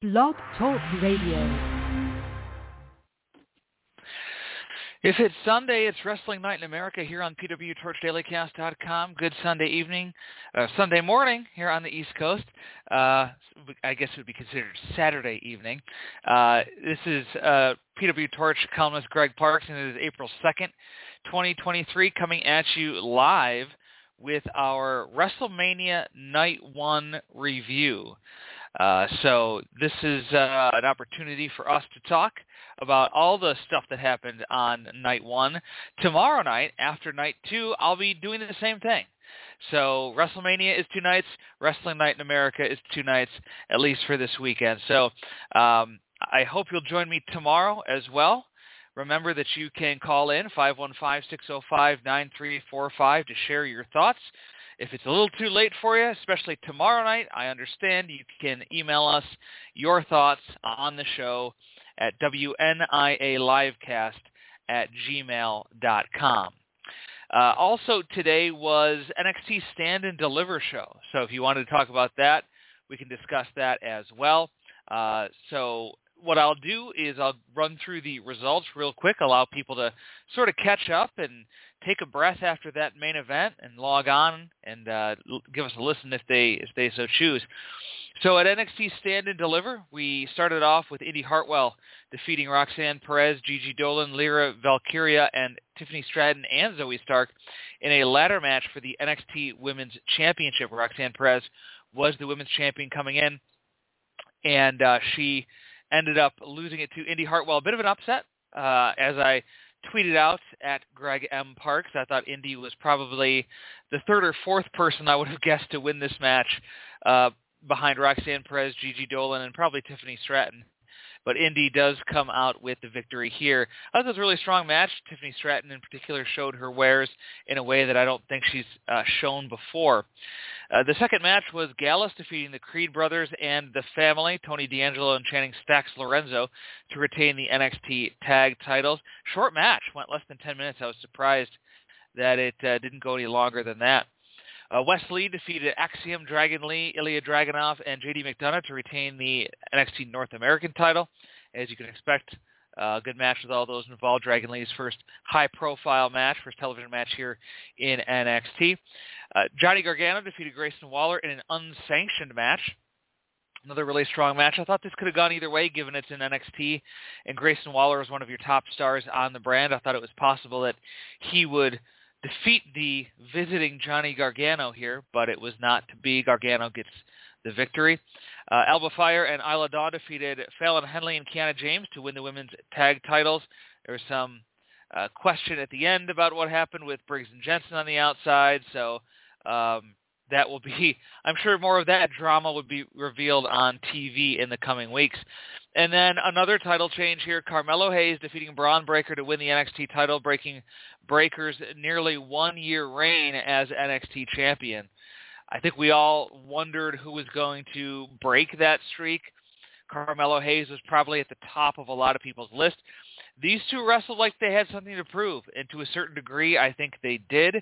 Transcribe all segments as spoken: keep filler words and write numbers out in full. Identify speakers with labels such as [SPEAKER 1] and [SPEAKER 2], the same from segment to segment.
[SPEAKER 1] Blog Talk Radio.
[SPEAKER 2] If it's Sunday, it's Wrestling Night in America here on P W Torch Daily Cast dot com. Good Sunday evening, uh, Sunday morning here on the East Coast. Uh, I guess it would be considered Saturday evening. Uh, this is uh, P W Torch columnist Greg Parks, and it is April second, twenty twenty-three, coming at you live with our WrestleMania Night one review. Uh, so this is uh, an opportunity for us to talk about all the stuff that happened on night one. Tomorrow night, after night two, I'll be doing the same thing. So WrestleMania is two nights, Wrestling Night in America is two nights, at least for this weekend. So um, I hope you'll join me tomorrow as well. Remember that you can call in five one five, six oh five, nine three four five to share your thoughts. If it's a little too late for you, especially tomorrow night, I understand. You can email us your thoughts on the show at W N I A Livecast at gmail dot com. Uh, also today was N X T Stand and Deliver show. So if you wanted to talk about that, we can discuss that as well. Uh, so what I'll do is I'll run through the results real quick, allow people to sort of catch up and take a breath after that main event and log on and uh, give us a listen if they if they so choose. So at N X T Stand and Deliver, we started off with Indy Hartwell defeating Roxanne Perez, Gigi Dolan, Lyra Valkyria, and Tiffany Stratton and Zoe Stark in a ladder match for the N X T Women's Championship. Roxanne Perez was the women's champion coming in, and uh, she ended up losing it to Indy Hartwell. A bit of an upset, uh, as I tweeted out at Greg M. Parks. I thought Indy was probably the third or fourth person I would have guessed to win this match, uh, behind Roxanne Perez, Gigi Dolan, and probably Tiffany Stratton. But Indy does come out with the victory here. I thought it was a really strong match. Tiffany Stratton in particular showed her wares in a way that I don't think she's uh, shown before. Uh, the second match was Gallus defeating the Creed brothers and the family, Tony D'Angelo and Channing Stax Lorenzo, to retain the N X T tag titles. Short match, went less than ten minutes. I was surprised that it uh, didn't go any longer than that. Uh, Wes Lee defeated Axiom, Dragon Lee, Ilya Dragunov, and J D McDonough to retain the N X T North American title. As you can expect, a uh, good match with all those involved. Dragon Lee's first high-profile match, first television match here in N X T. Uh, Johnny Gargano defeated Grayson Waller in an unsanctioned match. Another really strong match. I thought this could have gone either way, given it's in N X T, and Grayson Waller is one of your top stars on the brand. I thought it was possible that he would defeat the visiting Johnny Gargano here, but it was not to be. Gargano gets the victory. Uh, Alba Fire and Isla Dawn defeated Fallon Henley and Kiana James to win the women's tag titles. There was some uh, question at the end about what happened with Briggs and Jensen on the outside, so um, that will be, I'm sure more of that drama would be revealed on T V in the coming weeks. And then another title change here, Carmelo Hayes defeating Braun Breaker to win the N X T title, breaking Breaker's nearly one-year reign as N X T champion. I think we all wondered who was going to break that streak. Carmelo Hayes was probably at the top of a lot of people's list. These two wrestled like they had something to prove, and to a certain degree, I think they did.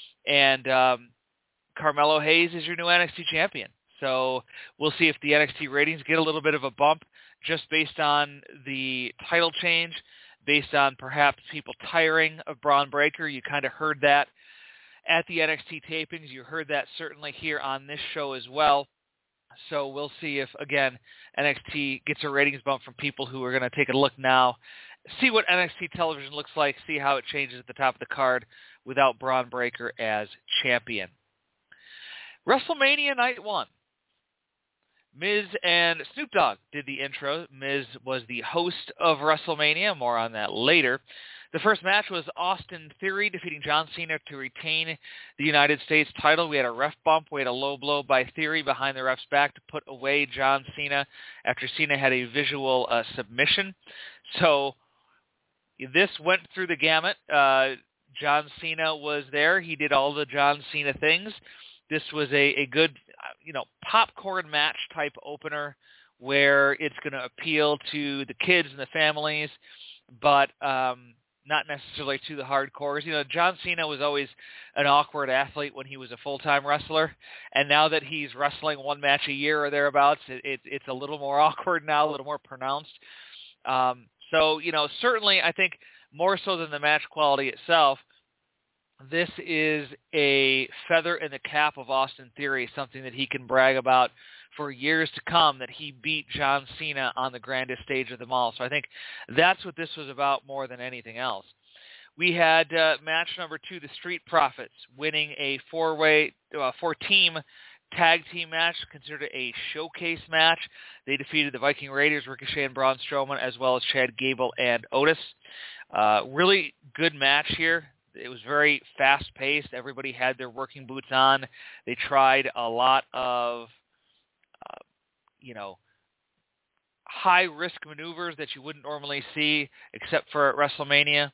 [SPEAKER 2] And um, Carmelo Hayes is your new N X T champion. So we'll see if the N X T ratings get a little bit of a bump just based on the title change, based on perhaps people tiring of Braun Breaker. You kind of heard that at the N X T tapings. You heard that certainly here on this show as well. So we'll see if, again, N X T gets a ratings bump from people who are going to take a look now, see what N X T television looks like, see how it changes at the top of the card without Braun Breaker as champion. WrestleMania Night one. Miz and Snoop Dogg did the intro. Miz was the host of WrestleMania. More on that later. The first match was Austin Theory defeating John Cena to retain the United States title. We had a ref bump. We had a low blow by Theory behind the ref's back to put away John Cena after Cena had a visual uh, submission. So this went through the gamut. Uh, John Cena was there. He did all the John Cena things. This was a, a good, you know, popcorn match type opener where it's going to appeal to the kids and the families, but um, not necessarily to the hardcores. You know, John Cena was always an awkward athlete when he was a full-time wrestler, and now that he's wrestling one match a year or thereabouts, it, it, it's a little more awkward now, a little more pronounced. Um, so, you know, certainly I think more so than the match quality itself, this is a feather in the cap of Austin Theory, something that he can brag about for years to come, that he beat John Cena on the grandest stage of them all. So I think that's what this was about more than anything else. We had uh, match number two, the Street Profits, winning a four-way, uh, four-team tag team match, considered a showcase match. They defeated the Viking Raiders, Ricochet and Braun Strowman, as well as Chad Gable and Otis. Uh, really good match here. It was very fast-paced. Everybody had their working boots on. They tried a lot of, uh, you know, high-risk maneuvers that you wouldn't normally see except for at WrestleMania.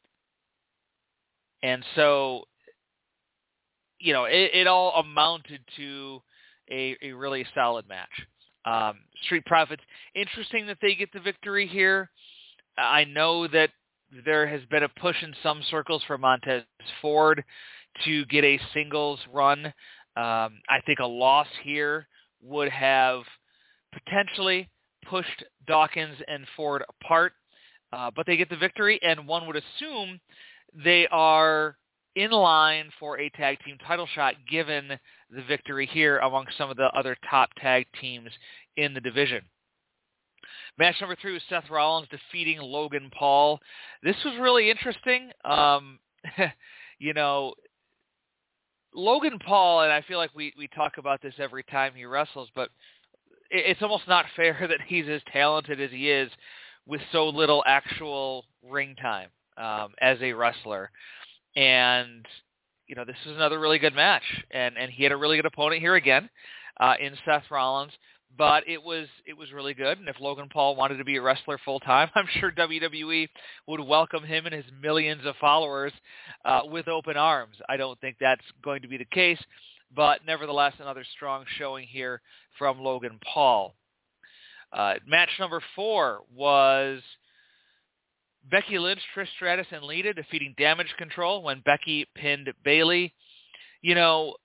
[SPEAKER 2] And so, you know, it, it all amounted to a, a really solid match. Um, Street Profits, interesting that they get the victory here. I know that there has been a push in some circles for Montez Ford to get a singles run. Um, I think a loss here would have potentially pushed Dawkins and Ford apart, uh, but they get the victory, and one would assume they are in line for a tag team title shot given the victory here among some of the other top tag teams in the division. Match number three was Seth Rollins defeating Logan Paul. This was really interesting. Um, you know, Logan Paul, and I feel like we, we talk about this every time he wrestles, but it, it's almost not fair that he's as talented as he is with so little actual ring time um, as a wrestler. And, you know, this is another really good match, and, and he had a really good opponent here again uh, in Seth Rollins. But it was it was really good, and if Logan Paul wanted to be a wrestler full-time, I'm sure W W E would welcome him and his millions of followers uh, with open arms. I don't think that's going to be the case, but nevertheless, another strong showing here from Logan Paul. Uh, match number four was Becky Lynch, Trish Stratus, and Lita defeating Damage Control when Becky pinned Bayley. You know,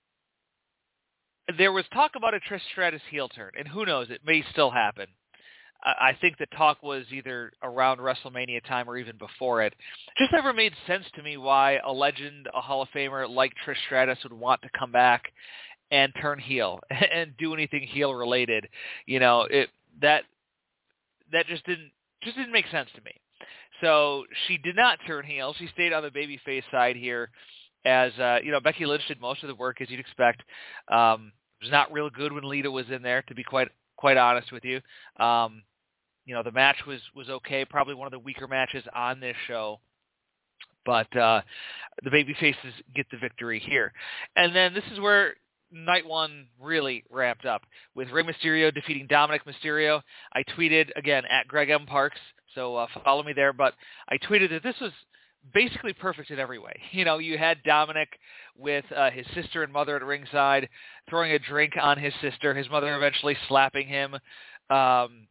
[SPEAKER 2] there was talk about a Trish Stratus heel turn, and who knows, it may still happen. I think the talk was either around WrestleMania time or even before it. Just never made sense to me why a legend, a Hall of Famer like Trish Stratus would want to come back and turn heel and do anything heel related. You know, it that that just didn't just didn't make sense to me. So she did not turn heel. She stayed on the babyface side here. As, uh, you know, Becky Lynch did most of the work, as you'd expect. Um, it was not real good when Lita was in there, to be quite quite honest with you. Um, you know, the match was, was okay, probably one of the weaker matches on this show. But uh, the babyfaces get the victory here. And then this is where night one really ramped up, with Rey Mysterio defeating Dominic Mysterio. I tweeted, again, at Greg M. Parks, so uh, follow me there. But I tweeted that this was basically perfect in every way. You know, you had Dominic with uh, his sister and mother at ringside, throwing a drink on his sister, his mother eventually slapping him. Um,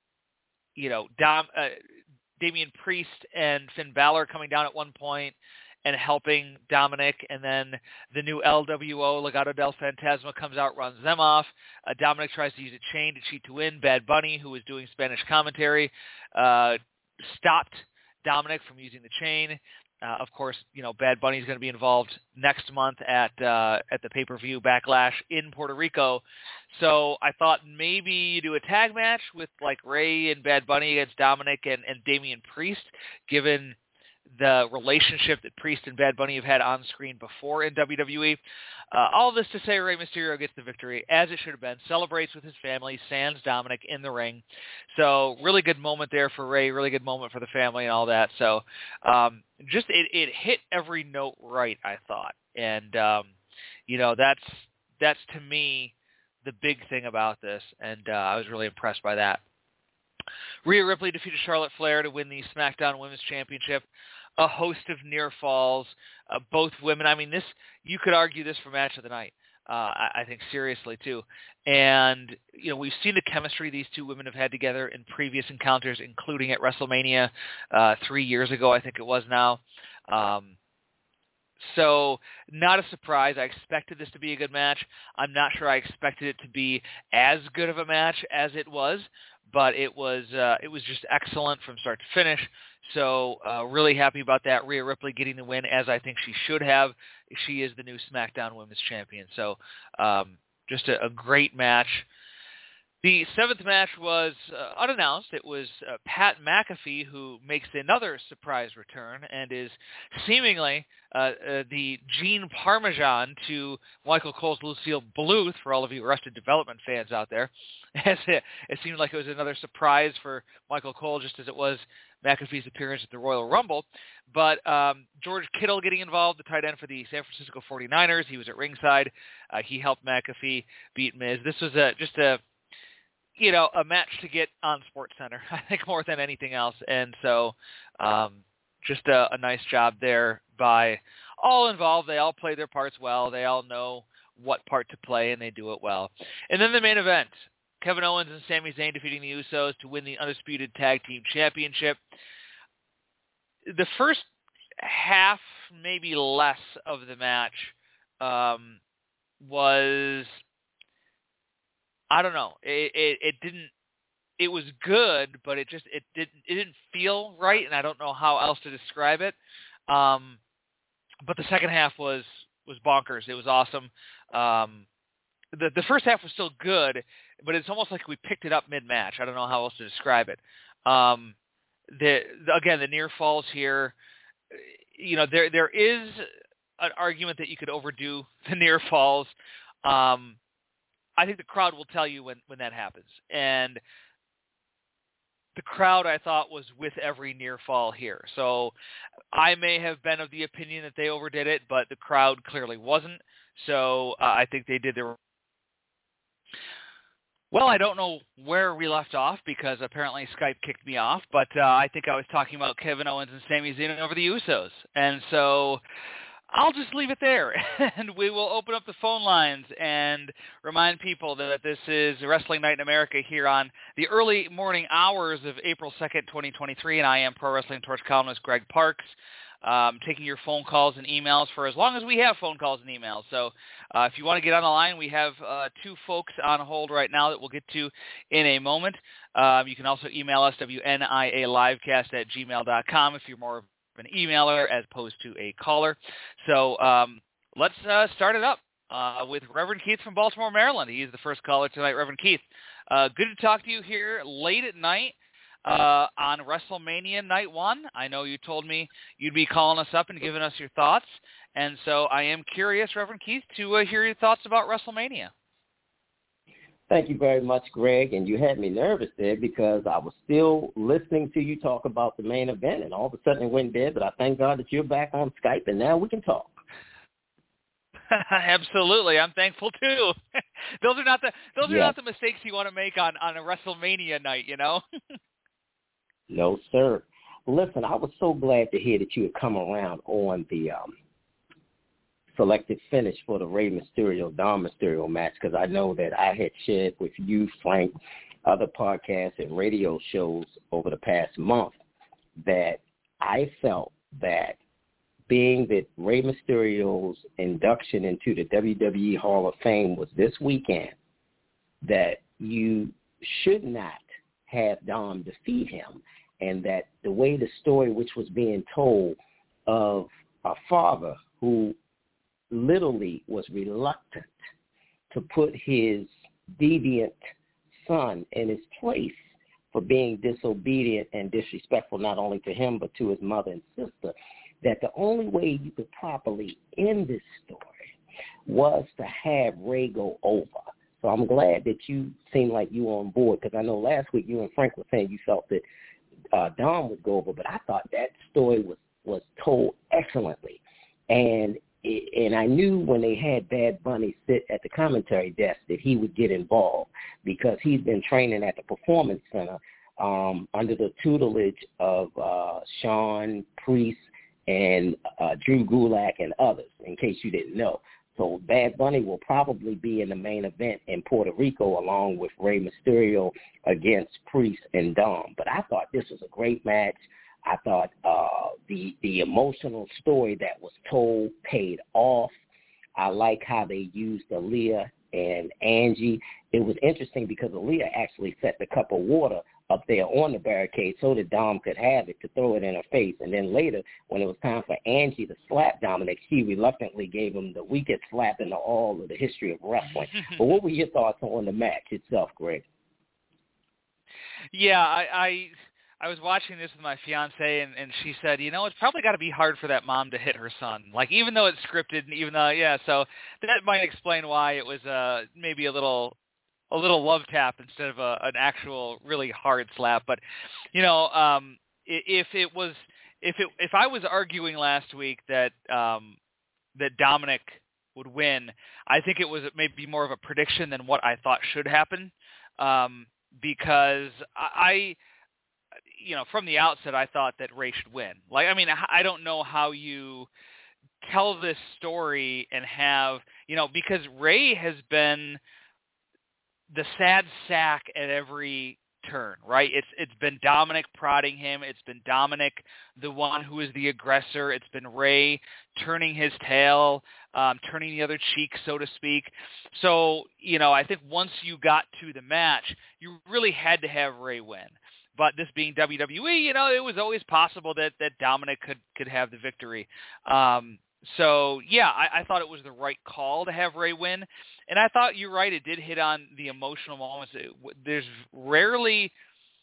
[SPEAKER 2] you know, Dom, uh, Damian Priest and Finn Balor coming down at one point and helping Dominic, and then the new L W O, Legado del Fantasma, comes out, runs them off. Uh, Dominic tries to use a chain to cheat to win. Bad Bunny, who was doing Spanish commentary, uh, stopped Dominic from using the chain. Uh, of course, you know, Bad Bunny is going to be involved next month at uh, at the pay-per-view Backlash in Puerto Rico. So I thought maybe you do a tag match with like Ray and Bad Bunny against Dominic and, and Damian Priest, given the relationship that Priest and Bad Bunny have had on screen before in W W E. Uh, all this to say, Rey Mysterio gets the victory, as it should have been, celebrates with his family, sans Dominic in the ring. So really good moment there for Rey, really good moment for the family and all that. So um, just it, it hit every note right, I thought. And, um, you know, that's, that's to me the big thing about this, and uh, I was really impressed by that. Rhea Ripley defeated Charlotte Flair to win the SmackDown Women's Championship. A host of near falls, uh, both women. I mean, this, you could argue this for match of the night. Uh, I, I think seriously too. And, you know, we've seen the chemistry these two women have had together in previous encounters, including at WrestleMania uh, three years ago, I think it was now. Um, so not a surprise. I expected this to be a good match. I'm not sure I expected it to be as good of a match as it was, but it was uh, it was just excellent from start to finish. So uh, really happy about that. Rhea Ripley getting the win, as I think she should have. She is the new SmackDown Women's Champion. So um, just a, a great match. The seventh match was uh, unannounced. It was uh, Pat McAfee, who makes another surprise return and is seemingly uh, uh, the Gene Parmesan to Michael Cole's Lucille Bluth, for all of you Arrested Development fans out there. As it, it seemed like it was another surprise for Michael Cole, just as it was McAfee's appearance at the Royal Rumble. But um, George Kittle getting involved, the tight end for the San Francisco forty-niners. He was at ringside. Uh, he helped McAfee beat Miz. This was a, just a, you know, a match to get on SportsCenter, I think, more than anything else. And so um, just a, a nice job there by all involved. They all play their parts well. They all know what part to play, and they do it well. And then the main event, Kevin Owens and Sami Zayn defeating the Usos to win the Undisputed Tag Team Championship. The first half, maybe less of the match, um, was... I don't know. It, it it didn't. It was good, but it just it didn't it didn't feel right, and I don't know how else to describe it. Um, but the second half was was bonkers. It was awesome. Um, the the first half was still good, but it's almost like we picked it up mid match. I don't know how else to describe it. Um, the, the again the near falls here. You know, there there is an argument that you could overdo the near falls. Um, I think the crowd will tell you when, when that happens. And the crowd, I thought, was with every near fall here. So I may have been of the opinion that they overdid it, but the crowd clearly wasn't. So uh, I think they did their... Well, I don't know where we left off because apparently Skype kicked me off, but uh, I think I was talking about Kevin Owens and Sami Zayn over the Usos. And so... I'll just leave it there, and we will open up the phone lines and remind people that this is Wrestling Night in America here on the early morning hours of April second, twenty twenty-three, and I am Pro Wrestling Torch columnist Greg Parks, um, taking your phone calls and emails for as long as we have phone calls and emails. So uh, if you want to get on the line, we have uh, two folks on hold right now that we'll get to in a moment. Um, you can also email us, W N I A livecast at gmail dot com, if you're more an emailer as opposed to a caller. So um, let's uh, start it up uh, with Reverend Keith from Baltimore, Maryland. He is the first caller tonight. Reverend Keith, uh, good to talk to you here late at night uh, on WrestleMania Night one. I know you told me you'd be calling us up and giving us your thoughts, and so I am curious, Reverend Keith, to uh, hear your thoughts about WrestleMania.
[SPEAKER 3] Thank you very much, Greg, and you had me nervous there because I was still listening to you talk about the main event, and all of a sudden it went dead, but I thank God that you're back on Skype, and now we can talk.
[SPEAKER 2] Absolutely. I'm thankful, too. those are not the those are
[SPEAKER 3] yeah.
[SPEAKER 2] not the mistakes you want to make on, on a WrestleMania night, you know?
[SPEAKER 3] No, sir. Listen, I was so glad to hear that you had come around on the um, selected finish for the Rey Mysterio, Dom Mysterio match, because I know that I had shared with you, Frank, other podcasts and radio shows over the past month that I felt that being that Rey Mysterio's induction into the W W E Hall of Fame was this weekend, that you should not have Dom defeat him, and that the way the story which was being told of a father who literally was reluctant to put his deviant son in his place for being disobedient and disrespectful not only to him but to his mother and sister, that the only way you could properly end this story was to have Rey go over. So I'm glad that you seem like you were on board, because I know last week you and Frank were saying you felt that uh, Dom would go over, but I thought that story was, was told excellently. And And I knew when they had Bad Bunny sit at the commentary desk that he would get involved, because he's been training at the Performance Center um, under the tutelage of uh, Sean Priest and uh, Drew Gulak and others, in case you didn't know. So Bad Bunny will probably be in the main event in Puerto Rico along with Rey Mysterio against Priest and Dom. But I thought this was a great match. I thought uh, the the emotional story that was told paid off. I like how they used Aaliyah and Angie. It was interesting because Aaliyah actually set the cup of water up there on the barricade so that Dom could have it to throw it in her face. And then later, when it was time for Angie to slap Dominic, she reluctantly gave him the weakest slap in the all of the history of wrestling. But what were your thoughts on the match itself, Greg?
[SPEAKER 2] Yeah, I... I... I was watching this with my fiance, and, and she said, you know, it's probably got to be hard for that mom to hit her son. Like, even though it's scripted, and even though, yeah, so that might explain why it was uh, maybe a little a little love tap instead of a, an actual really hard slap. But, you know, um, if it was, if it, if I was arguing last week that um, that Dominic would win, I think it was maybe more of a prediction than what I thought should happen, um, because I. You know, from the outset, I thought that Rey should win. Like, I mean, I don't know how you tell this story and have, you know, because Rey has been the sad sack at every turn, right? It's it's been Dominic prodding him. It's been Dominic, the one who is the aggressor. It's been Rey turning his tail, um, turning the other cheek, so to speak. So, you know, I think once you got to the match, you really had to have Rey win. But this being W W E, you know, it was always possible that, that Dominic could, could have the victory. Um, so, yeah, I, I thought it was the right call to have Rey win. And I thought you're right. It did hit on the emotional moments. It, there's rarely,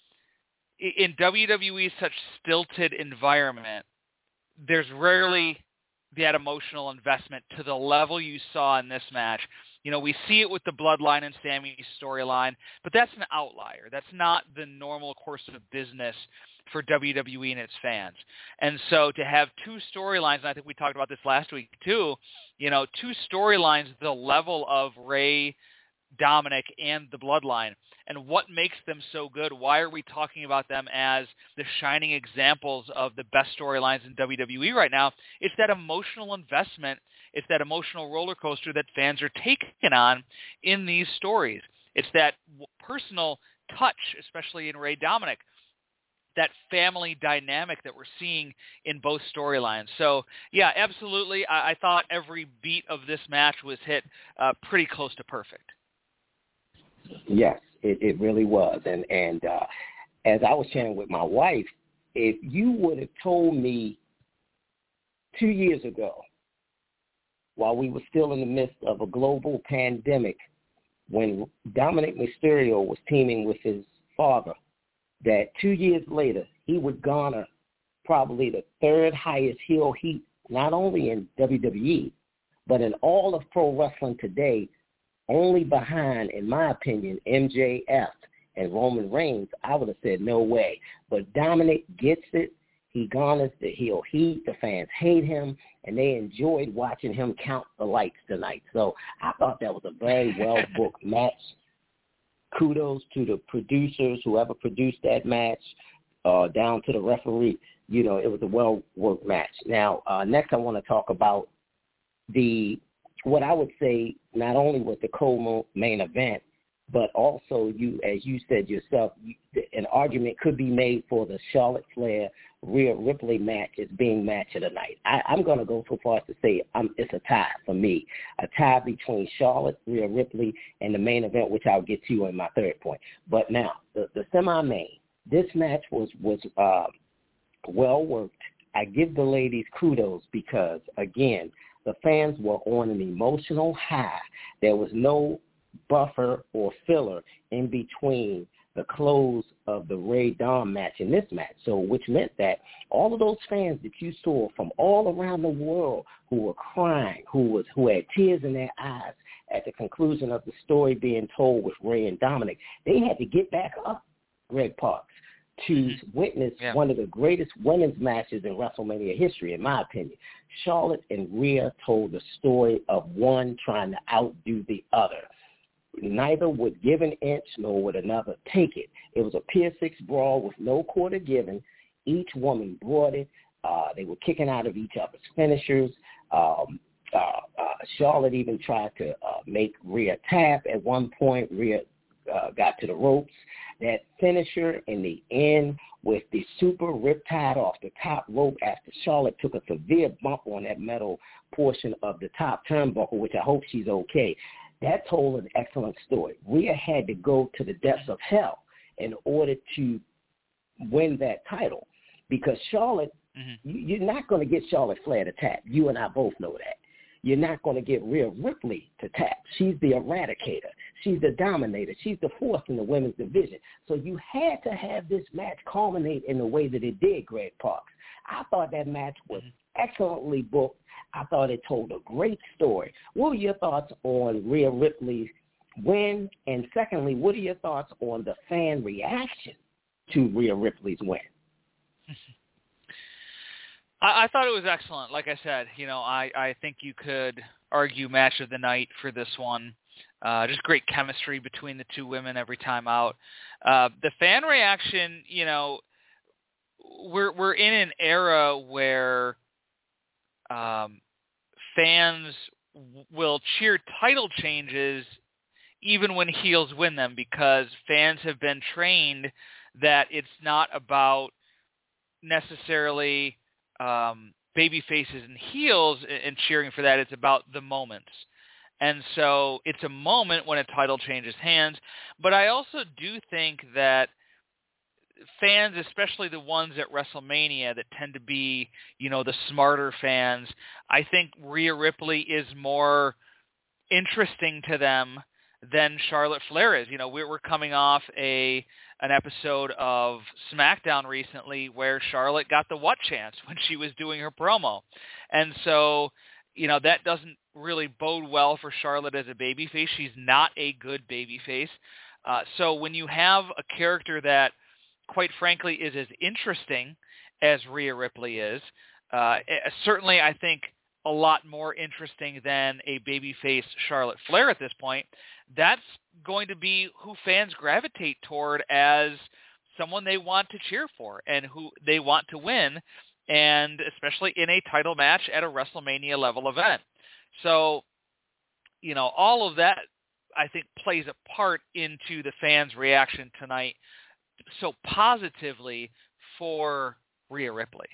[SPEAKER 2] in W W E's such stilted environment, there's rarely that emotional investment to the level you saw in this match. You know, we see it with the Bloodline and Sammy's storyline, but that's an outlier. That's not the normal course of business for W W E and its fans. And so to have two storylines, and I think we talked about this last week too, you know, two storylines, the level of Rey, Dominic, and the Bloodline, and what makes them so good. Why are we talking about them as the shining examples of the best storylines in W W E right now? It's that emotional investment. It's that emotional roller coaster that fans are taken on in these stories. It's that personal touch, especially in Rey Dominic, that family dynamic that we're seeing in both storylines. So, yeah, absolutely. I, I thought every beat of this match was hit uh, pretty close to perfect.
[SPEAKER 3] Yes, it, it really was. And, and uh, as I was sharing with my wife, if you would have told me two years ago, while we were still in the midst of a global pandemic, when Dominic Mysterio was teaming with his father, that two years later he would garner probably the third highest heel heat, not only in W W E, but in all of pro wrestling today, only behind, in my opinion, M J F and Roman Reigns, I would have said no way. But Dominic gets it. He garners the heel heat. The fans hate him, and they enjoyed watching him count the lights tonight. So I thought that was a very well-booked match. Kudos to the producers, whoever produced that match, uh, down to the referee. You know, it was a well-worked match. Now, uh, next I want to talk about the what I would say not only was the co-main event, but also, you, as you said yourself, you, an argument could be made for the Charlotte Flair Rhea Ripley match as being match of the night. I, I'm going to go so far as to say um, it's a tie for me, a tie between Charlotte, Rhea Ripley, and the main event, which I'll get to in my third point. But now, the, the semi-main, this match was, was uh, well-worked. I give the ladies kudos because, again, the fans were on an emotional high. There was no buffer or filler in between the close of the Rey Dom match and this match. So, which meant that all of those fans that you saw from all around the world who were crying, who was who had tears in their eyes at the conclusion of the story being told with Rey and Dominic, they had to get back up, Greg Parks, to witness yeah. one of the greatest women's matches in WrestleMania history, in my opinion. Charlotte and Rhea told the story of one trying to outdo the other. Neither would give an inch, nor would another take it. It was a Pier six brawl with no quarter given. Each woman brought it. Uh, they were kicking out of each other's finishers. Um, uh, uh, Charlotte even tried to uh, make Rhea tap at one point. Rhea uh, got to the ropes. That finisher in the end with the super riptide off the top rope after Charlotte took a severe bump on that metal portion of the top turnbuckle, which I hope she's okay. That told an excellent story. Rhea had to go to the depths of hell in order to win that title, because Charlotte, mm-hmm. you, you're not going to get Charlotte Flair to tap. You and I both know that. You're not going to get Rhea Ripley to tap. She's the eradicator. She's the dominator. She's the force in the women's division. So you had to have this match culminate in the way that it did, Greg Parks. I thought that match was excellently booked. I thought it told a great story. What were your thoughts on Rhea Ripley's win? And secondly, what are your thoughts on the fan reaction to Rhea Ripley's win?
[SPEAKER 2] I, I thought it was excellent. Like I said, you know, I, I think you could argue match of the night for this one. Uh, just great chemistry between the two women every time out. Uh, the fan reaction, you know, we're we're in an era where um, fans w- will cheer title changes even when heels win them, because fans have been trained that it's not about necessarily um, baby faces and heels and cheering for that. It's about the moments. And so it's a moment when a title changes hands. But I also do think that fans, especially the ones at WrestleMania that tend to be, you know, the smarter fans, I think Rhea Ripley is more interesting to them than Charlotte Flair is. You know, we're, we're coming off a an episode of SmackDown recently where Charlotte got the what chance when she was doing her promo. And so, you know, that doesn't really bode well for Charlotte as a babyface. She's not a good babyface. Uh, so when you have a character that, quite frankly, is as interesting as Rhea Ripley is, uh, certainly I think a lot more interesting than a babyface Charlotte Flair at this point, that's going to be who fans gravitate toward as someone they want to cheer for and who they want to win, and especially in a title match at a WrestleMania level event. So, you know, all of that, I think, plays a part into the fans' reaction tonight so positively for Rhea Ripley.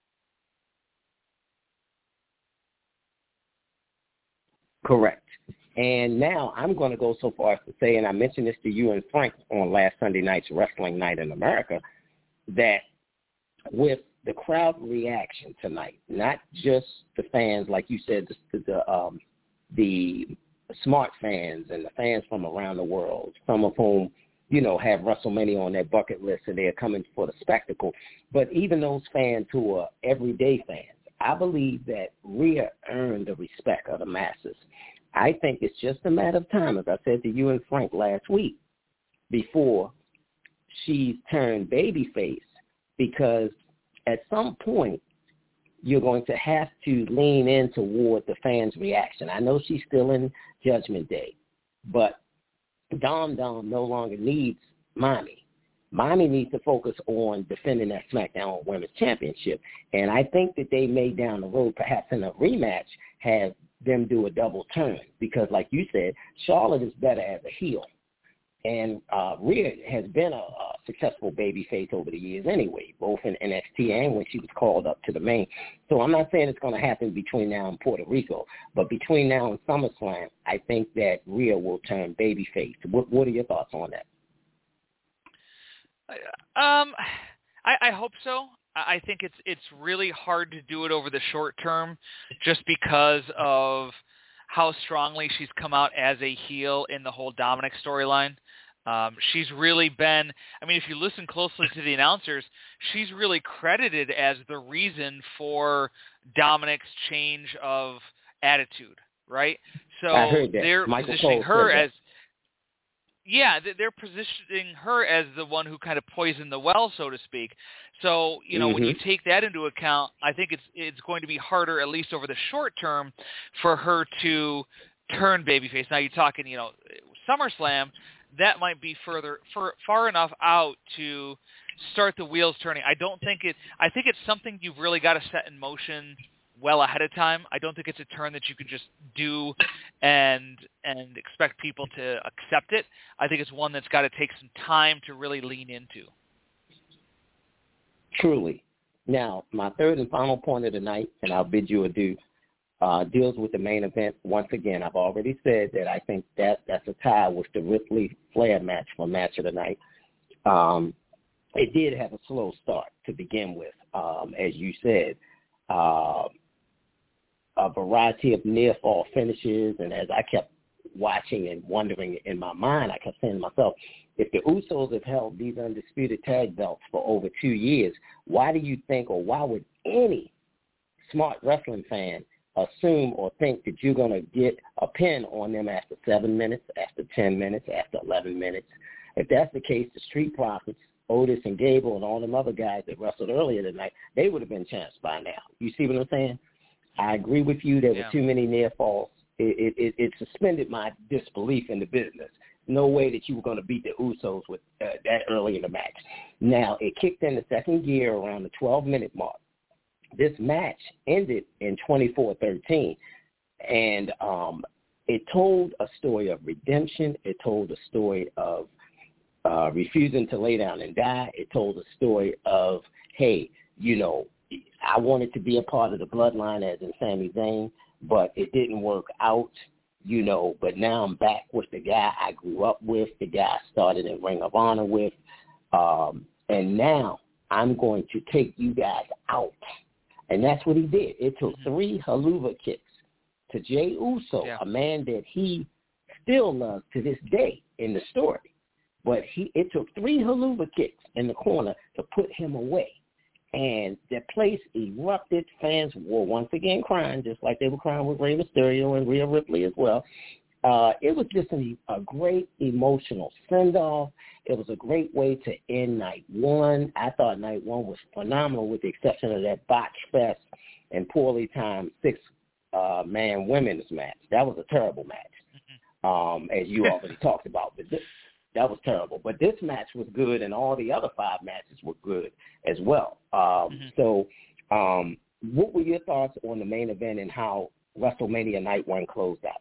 [SPEAKER 3] Correct. And now I'm going to go so far as to say, and I mentioned this to you and Frank on last Sunday night's Wrestling Night in America, that with the crowd reaction tonight, not just the fans, like you said, the, the, um, the smart fans and the fans from around the world, some of whom, you know, have WrestleMania on their bucket list and they're coming for the spectacle, but even those fans who are everyday fans, I believe that Rhea earned the respect of the masses. I think it's just a matter of time, as I said to you and Frank last week, before she's turned babyface, because at some point you're going to have to lean in toward the fans' reaction. I know she's still in Judgment Day, but Dom Dom no longer needs Mommy. Mommy needs to focus on defending that SmackDown Women's Championship. And I think that they may down the road, perhaps in a rematch, have them do a double turn. Because like you said, Charlotte is better as a heel. And uh, Rhea has been a, a successful babyface over the years anyway, both in N X T and when she was called up to the main. So I'm not saying it's going to happen between now and Puerto Rico, but between now and SummerSlam, I think that Rhea will turn babyface. What, what are your thoughts on that?
[SPEAKER 2] Um, I, I hope so. I think it's it's really hard to do it over the short term, just because of how strongly she's come out as a heel in the whole Dominic storyline. Um, she's really been, I mean, if you listen closely to the announcers, she's really credited as the reason for Dominic's change of attitude, right? So
[SPEAKER 3] I heard that.
[SPEAKER 2] they're
[SPEAKER 3] Michael
[SPEAKER 2] positioning
[SPEAKER 3] Cole
[SPEAKER 2] her
[SPEAKER 3] said that.
[SPEAKER 2] as, yeah, they're positioning her as the one who kind of poisoned the well, so to speak. So, you know, mm-hmm. when you take that into account, I think it's it's going to be harder, at least over the short term, for her to turn babyface. Now, you're talking, you know, SummerSlam, that might be further for, far enough out to start the wheels turning. I don't think it. I think it's something you've really got to set in motion well ahead of time. I don't think it's a turn that you can just do and and expect people to accept it. I think it's one that's got to take some time to really lean into.
[SPEAKER 3] Truly. Now, my third and final point of the night, and I'll bid you adieu, uh, deals with the main event. Once again, I've already said that I think that that's a tie with the Ripley-Flair match for match of the night. Um, it did have a slow start to begin with, um, as you said. Uh, a variety of near-fall finishes, and as I kept watching and wondering in my mind, I kept saying to myself, if the Usos have held these undisputed tag belts for over two years, why do you think, or why would any smart wrestling fan assume or think that you're going to get a pin on them after seven minutes, after ten minutes, after eleven minutes? If that's the case, the Street Profits, Otis and Gable and all them other guys that wrestled earlier tonight, they would have been champs by now. You see what I'm saying? I agree with you. There
[SPEAKER 2] yeah.
[SPEAKER 3] were too many near falls. It, it, it suspended my disbelief in the business. No way that you were going to beat the Usos with uh, that early in the match. Now, it kicked in the second gear around the twelve-minute mark. This match ended in twenty-four thirteen, and um, it told a story of redemption. It told a story of uh, refusing to lay down and die. It told a story of, hey, you know, I wanted to be a part of the bloodline as in Sami Zayn, but it didn't work out. You know, but now I'm back with the guy I grew up with, the guy I started in Ring of Honor with, um, and now I'm going to take you guys out. And that's what he did. It took mm-hmm. three haluva kicks to Jey Uso,
[SPEAKER 2] yeah.
[SPEAKER 3] a man that he still loves to this day in the story. But he it took three haluva kicks in the corner to put him away. And the place erupted. Fans were once again crying, just like they were crying with Rey Mysterio and Rhea Ripley as well. Uh, it was just a, a great emotional send-off. It was a great way to end night one. I thought night one was phenomenal with the exception of that botch fest and poorly timed six-man uh, women's match. That was a terrible match, um, as you already talked about. But this, that was terrible. But this match was good, and all the other five matches were good as well. Um, mm-hmm. So um, what were your thoughts on the main event and how WrestleMania Night one closed out?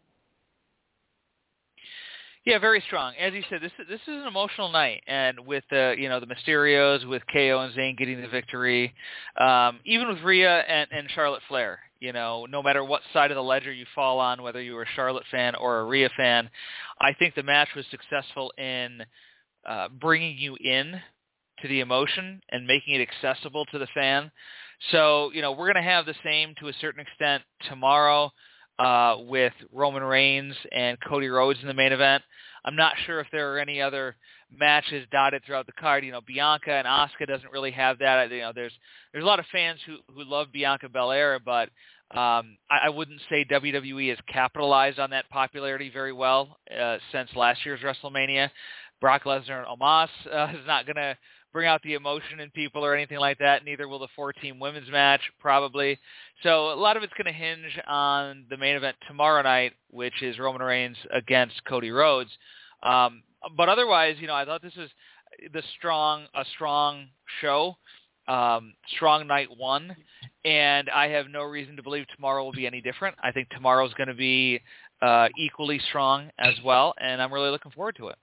[SPEAKER 2] Yeah, very strong. As you said, this is, this is an emotional night, and with the uh, you know the Mysterios, with K O and Zayn getting the victory, um, even with Rhea and, and Charlotte Flair. You know, no matter what side of the ledger you fall on, whether you were a Charlotte fan or a Rhea fan, I think the match was successful in uh, bringing you in to the emotion and making it accessible to the fan. So, you know, we're going to have the same to a certain extent tomorrow uh, with Roman Reigns and Cody Rhodes in the main event. I'm not sure if there are any other matches dotted throughout the card. You know, Bianca and Asuka doesn't really have that. You know, there's there's a lot of fans who who love Bianca Belair, but um, I, I wouldn't say W W E has capitalized on that popularity very well uh, since last year's WrestleMania. Brock Lesnar and Omos uh, is not going to bring out the emotion in people or anything like that. Neither will the four-team women's match, probably. So a lot of it's going to hinge on the main event tomorrow night, which is Roman Reigns against Cody Rhodes. Um, but otherwise, you know, I thought this was the strong, a strong show, um, strong night one, and I have no reason to believe tomorrow will be any different. I think tomorrow's going to be uh, equally strong as well, and I'm really looking forward to it.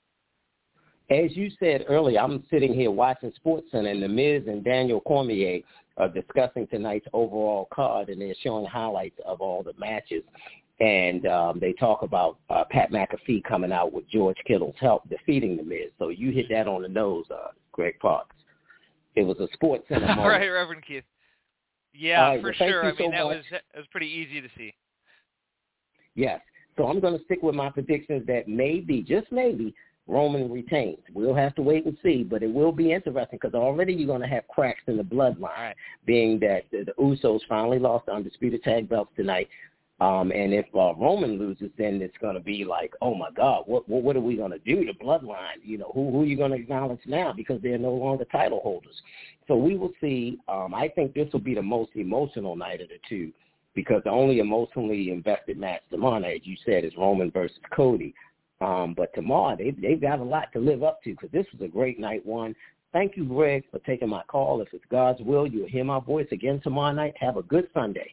[SPEAKER 3] As you said earlier, I'm sitting here watching SportsCenter, and The Miz and Daniel Cormier are discussing tonight's overall card, and they're showing highlights of all the matches. And um, they talk about uh, Pat McAfee coming out with George Kittle's help defeating The Miz. So you hit that on the nose, uh, Greg Parks. It was a SportsCenter moment.
[SPEAKER 2] All right, Reverend Keith. Yeah,
[SPEAKER 3] right,
[SPEAKER 2] for
[SPEAKER 3] well,
[SPEAKER 2] sure. I mean,
[SPEAKER 3] so
[SPEAKER 2] that
[SPEAKER 3] much.
[SPEAKER 2] was that was pretty easy to see.
[SPEAKER 3] Yes. So I'm going to stick with my predictions that maybe, just maybe, Roman retains. We'll have to wait and see, but it will be interesting because already you're going to have cracks in the bloodline, right, being that the, the Usos finally lost the undisputed tag belts tonight. Um, and if uh, Roman loses, then it's going to be like, oh, my God, what what, what are we going to do? The bloodline, you know, who, who are you going to acknowledge now because they're no longer title holders? So we will see. Um, I think this will be the most emotional night of the two because the only emotionally invested match tomorrow night, as you said, is Roman versus Cody. Um, but tomorrow, they, they've got a lot to live up to because this was a great night one. Thank you, Greg, for taking my call. If it's God's will, you'll hear my voice again tomorrow night. Have a good Sunday.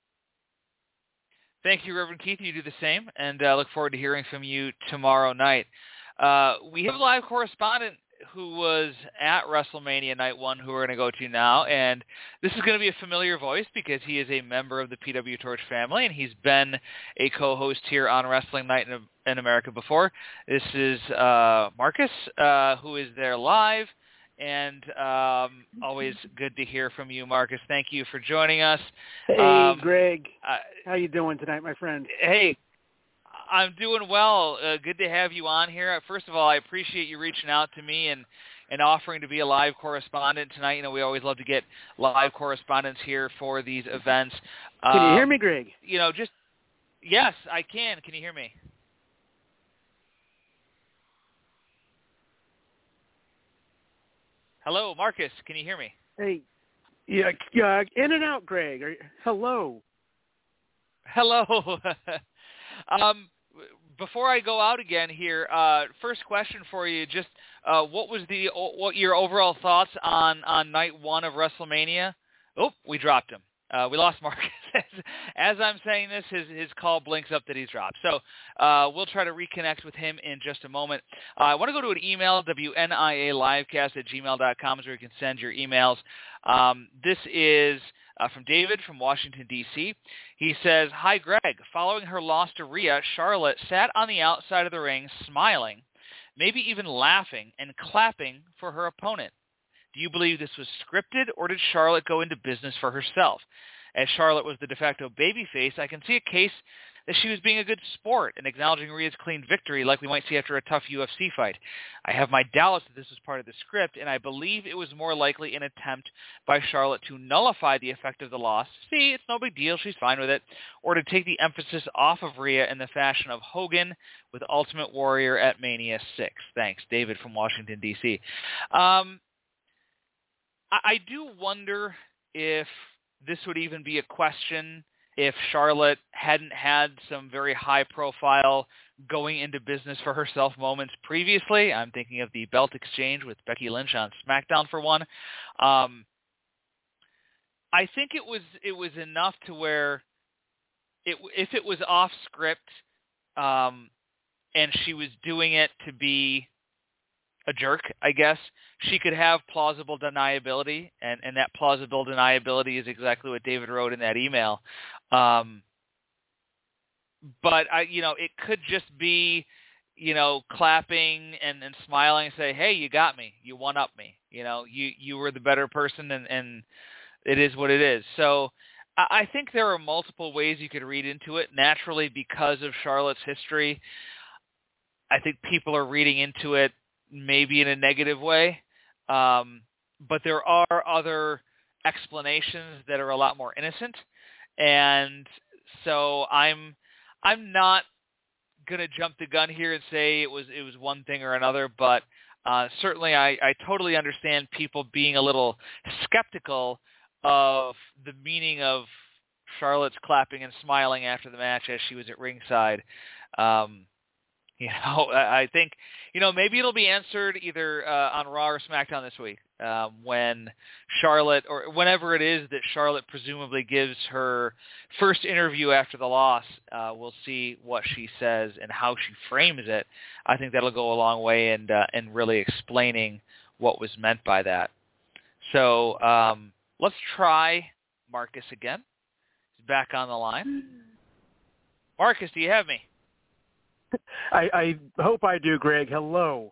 [SPEAKER 2] Thank you, Reverend Keith. You do the same, and uh, look forward to hearing from you tomorrow night. Uh, we have a live correspondent who was at WrestleMania Night one who we're going to go to now, and this is going to be a familiar voice because he is a member of the P W Torch family, and he's been a co-host here on Wrestling Night in, in America before. This is uh, Marcus, uh, who is there live, and um, always good to hear from you, Marcus. Thank you for joining us.
[SPEAKER 4] Hey,
[SPEAKER 2] um,
[SPEAKER 4] Greg.
[SPEAKER 2] Uh,
[SPEAKER 4] How you doing tonight, my friend?
[SPEAKER 2] Hey, I'm doing well. Uh, good to have you on here. First of all, I appreciate you reaching out to me and, and offering to be a live correspondent tonight. You know, we always love to get live correspondents here for these events.
[SPEAKER 4] Can you hear
[SPEAKER 2] Um,
[SPEAKER 4] me, Greg?
[SPEAKER 2] You know, just yes, I can. Can you hear me? Hello, Marcus. Can you hear me?
[SPEAKER 4] Hey, yeah, uh, in and out, Greg. Are, hello.
[SPEAKER 2] Hello. um, before I go out again here, uh, first question for you: just uh, what was the what your overall thoughts on on night one of WrestleMania? Oh, we dropped him. Uh, we lost Marcus. As I'm saying this, his his call blinks up that he's dropped. So uh, we'll try to reconnect with him in just a moment. Uh, I want to go to an email, W N I A livecast at gmail dot com, is where you can send your emails. Um, this is uh, from David from Washington, D C He says, "Hi, Greg. Following her loss to Rhea, Charlotte sat on the outside of the ring smiling, maybe even laughing and clapping for her opponent. Do you believe this was scripted, or did Charlotte go into business for herself? As Charlotte was the de facto babyface, I can see a case that she was being a good sport and acknowledging Rhea's clean victory like we might see after a tough U F C fight. I have my doubts that this was part of the script, and I believe it was more likely an attempt by Charlotte to nullify the effect of the loss. See, it's no big deal, she's fine with it. Or to take the emphasis off of Rhea in the fashion of Hogan with Ultimate Warrior at Mania six. Thanks, David from Washington, D C Um, I, I do wonder if this would even be a question if Charlotte hadn't had some very high-profile going into business for herself moments previously. I'm thinking of the belt exchange with Becky Lynch on SmackDown for one. Um, I think it was it was enough to where it, if it was off script um, and she was doing it to be a jerk, I guess, she could have plausible deniability, and, and that plausible deniability is exactly what David wrote in that email. Um, but, I, you know, it could just be, you know, clapping and, and smiling and say, hey, you got me. You one-up me. You know, you, you were the better person, and, and it is what it is. So I, I think there are multiple ways you could read into it. Naturally, because of Charlotte's history, I think people are reading into it maybe in a negative way, um, but there are other explanations that are a lot more innocent, and so I'm I'm not gonna jump the gun here and say it was it was one thing or another, but uh, certainly I, I totally understand people being a little skeptical of the meaning of Charlotte's clapping and smiling after the match as she was at ringside. Um, You know, I think, you know, maybe it'll be answered either uh, on Raw or SmackDown this week um, when Charlotte, or whenever it is that Charlotte presumably gives her first interview after the loss. Uh, we'll see what she says and how she frames it. I think that'll go a long way in, uh, in really explaining what was meant by that. So um, let's try Marcus again. He's back on the line. Marcus, do you have me?
[SPEAKER 4] I, I hope I do, Greg. Hello.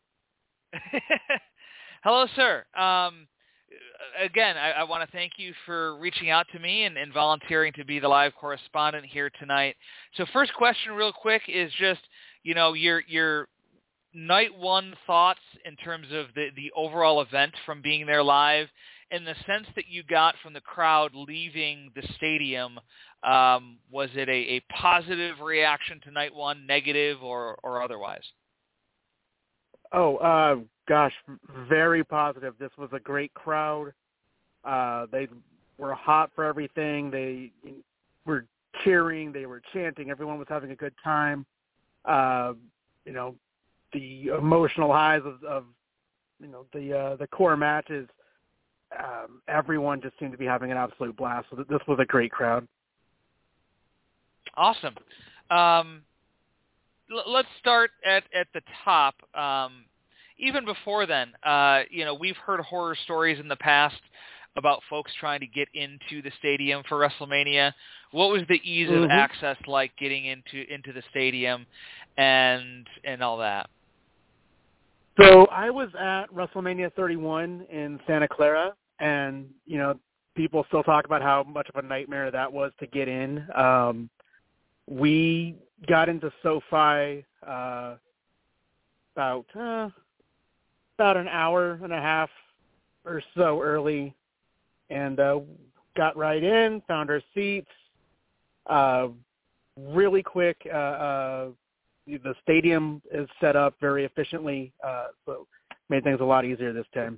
[SPEAKER 2] Hello, sir. Um, again, I, I want to thank you for reaching out to me and, and volunteering to be the live correspondent here tonight. So first question real quick is just, you know, your your night one thoughts in terms of the, the overall event from being there live and the sense that you got from the crowd leaving the stadium. Um, was it a, a positive reaction to night one, negative, or, or otherwise?
[SPEAKER 4] Oh, uh, gosh, very positive. This was a great crowd. Uh, they were hot for everything. They were cheering. They were chanting. Everyone was having a good time. Uh, you know, the emotional highs of, of you know, the uh, the core matches, um, everyone just seemed to be having an absolute blast. So this was a great crowd.
[SPEAKER 2] Awesome. Um, l- let's start at, at the top. Um, even before then, uh, you know, we've heard horror stories in the past about folks trying to get into the stadium for WrestleMania. What was the ease
[SPEAKER 4] mm-hmm.
[SPEAKER 2] of access like getting into into the stadium and and all that?
[SPEAKER 4] So I was at WrestleMania thirty-one in Santa Clara, and, you know, people still talk about how much of a nightmare that was to get in. Um, we got into SoFi uh, about uh, about an hour and a half or so early, and uh, got right in, found our seats. Uh, really quick, uh, uh, the stadium is set up very efficiently, uh, so made things a lot easier this time.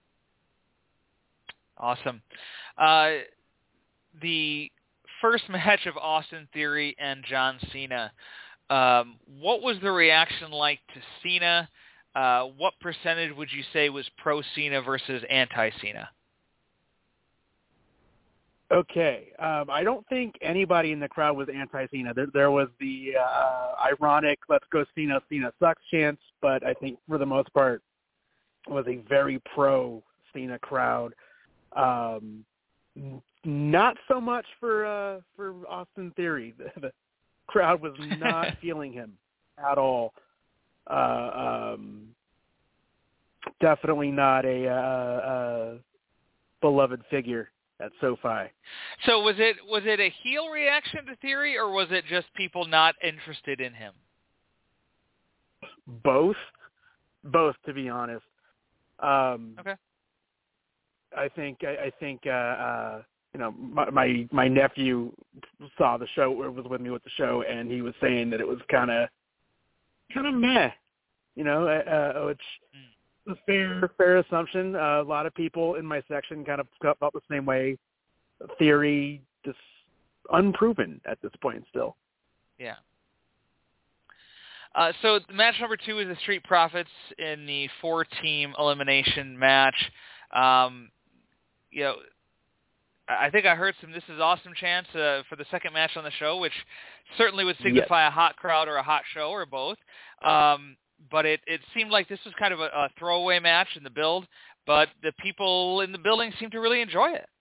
[SPEAKER 2] Awesome. Uh, the first match of Austin Theory and John Cena, um, what was the reaction like to Cena? Uh, what percentage would you say was pro-Cena versus anti-Cena?
[SPEAKER 4] Okay. Um, I don't think anybody in the crowd was anti-Cena. There, there was the uh, ironic "Let's go Cena, Cena sucks" chants, but I think for the most part it was a very pro-Cena crowd. Um, not so much for uh, for Austin Theory. The, the crowd was not feeling him at all. Uh, um, definitely not a uh, uh, beloved figure at SoFi.
[SPEAKER 2] So was it was it a heel reaction to Theory, or was it just people not interested in him?
[SPEAKER 4] Both, both to be honest. Um,
[SPEAKER 2] okay.
[SPEAKER 4] I think I, I think uh, uh, you know my, my my nephew saw the show, or was with me with the show, and he was saying that it was kind of kind of meh, you know, uh, which is a fair fair assumption. Uh, a lot of people in my section kind of felt the same way. Theory just unproven at this point still.
[SPEAKER 2] Yeah. Uh, so match number two is the Street Profits in the four-team elimination match. Um, you know, I think I heard some "This is awesome" chants uh, for the second match on the show, which certainly would signify yes. a hot crowd or a hot show or both. Um, but it, it seemed like this was kind of a, a throwaway match in the build, but the people in the building seemed to really enjoy it.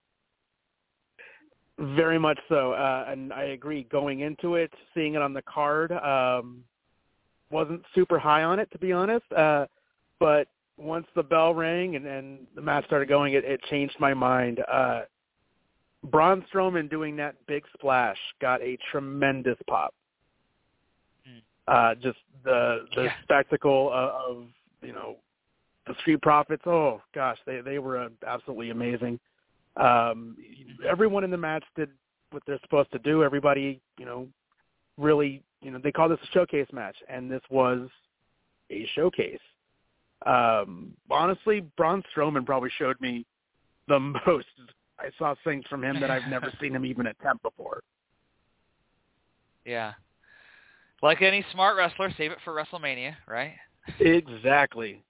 [SPEAKER 4] Very much so, uh, and I agree. Going into it, seeing it on the card, um, wasn't super high on it, to be honest, uh, but once the bell rang and, and the match started going, it, it changed my mind. Uh, Braun Strowman doing that big splash got a tremendous pop. Mm. Uh, just the the yeah. spectacle of, of, you know, the Street Profits. Oh, gosh, they, they were uh, absolutely amazing. Um, everyone in the match did what they're supposed to do. Everybody, you know, really, you know, they call this a showcase match, and this was a showcase. Um, honestly, Braun Strowman probably showed me the most. I saw things from him that I've never seen him even attempt before.
[SPEAKER 2] Yeah. Like any smart wrestler, save it for WrestleMania, right?
[SPEAKER 4] Exactly.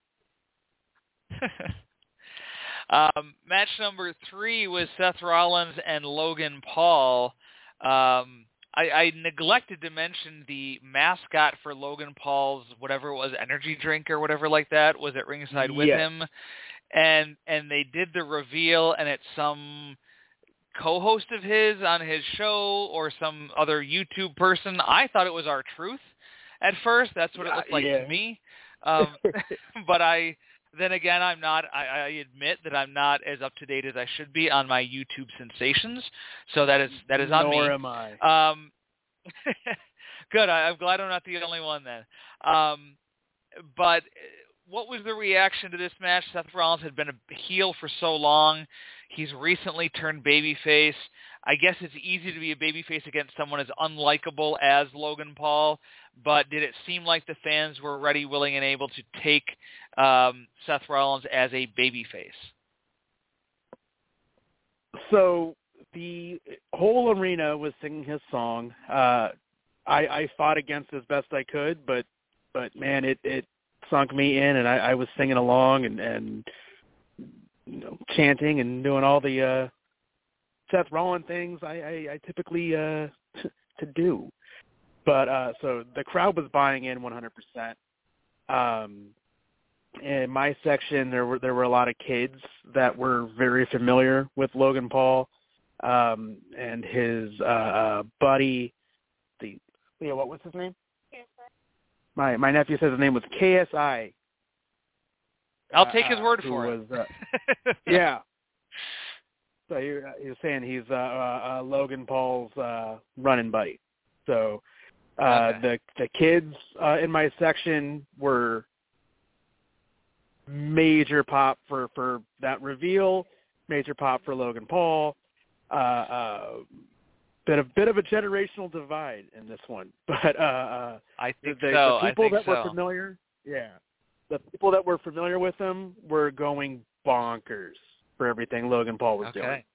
[SPEAKER 2] um, match number three was Seth Rollins and Logan Paul. Um, I, I neglected to mention the mascot for Logan Paul's whatever it was, energy drink or whatever like that, was at ringside with
[SPEAKER 4] yes.
[SPEAKER 2] him. And and they did the reveal, and it's some co-host of his on his show or some other YouTube person. I thought it was R-Truth at first. That's what it looked like
[SPEAKER 4] yeah.
[SPEAKER 2] to me. Um, but I then again, I'm not. I, I admit that I'm not as up to date as I should be on my YouTube sensations. So that is that is on
[SPEAKER 4] Nor
[SPEAKER 2] me.
[SPEAKER 4] Nor am I.
[SPEAKER 2] Um, good. I, I'm glad I'm not the only one then. Um, but what was the reaction to this match? Seth Rollins had been a heel for so long. He's recently turned babyface. I guess it's easy to be a babyface against someone as unlikable as Logan Paul, but did it seem like the fans were ready, willing, and able to take um, Seth Rollins as a babyface?
[SPEAKER 4] So the whole arena was singing his song. Uh, I, I fought against as best I could, but but man, it, it sunk me in, and I, I was singing along and, and you know, chanting and doing all the uh, Seth Rollins things I, I, I typically uh, t- to do. But uh, so the crowd was buying in one hundred percent. Um, in my section, there were there were a lot of kids that were very familiar with Logan Paul um, and his uh, uh, buddy. The yeah, what was his name? K S I. My my nephew says his name was K S I.
[SPEAKER 2] I'll take his
[SPEAKER 4] uh,
[SPEAKER 2] word
[SPEAKER 4] who
[SPEAKER 2] for
[SPEAKER 4] was,
[SPEAKER 2] it.
[SPEAKER 4] Uh, yeah. So he, he was saying he's uh, uh, uh, Logan Paul's uh, running buddy. So uh,
[SPEAKER 2] okay.
[SPEAKER 4] the the kids uh, in my section were major pop for, for that reveal, major pop for Logan Paul. Uh, uh, bit of bit of a generational divide in this one, but uh, uh,
[SPEAKER 2] I think
[SPEAKER 4] the,
[SPEAKER 2] so.
[SPEAKER 4] the people
[SPEAKER 2] I think
[SPEAKER 4] that
[SPEAKER 2] so.
[SPEAKER 4] were familiar, yeah, the people that were familiar with him were going bonkers for everything Logan Paul was
[SPEAKER 2] okay.
[SPEAKER 4] doing.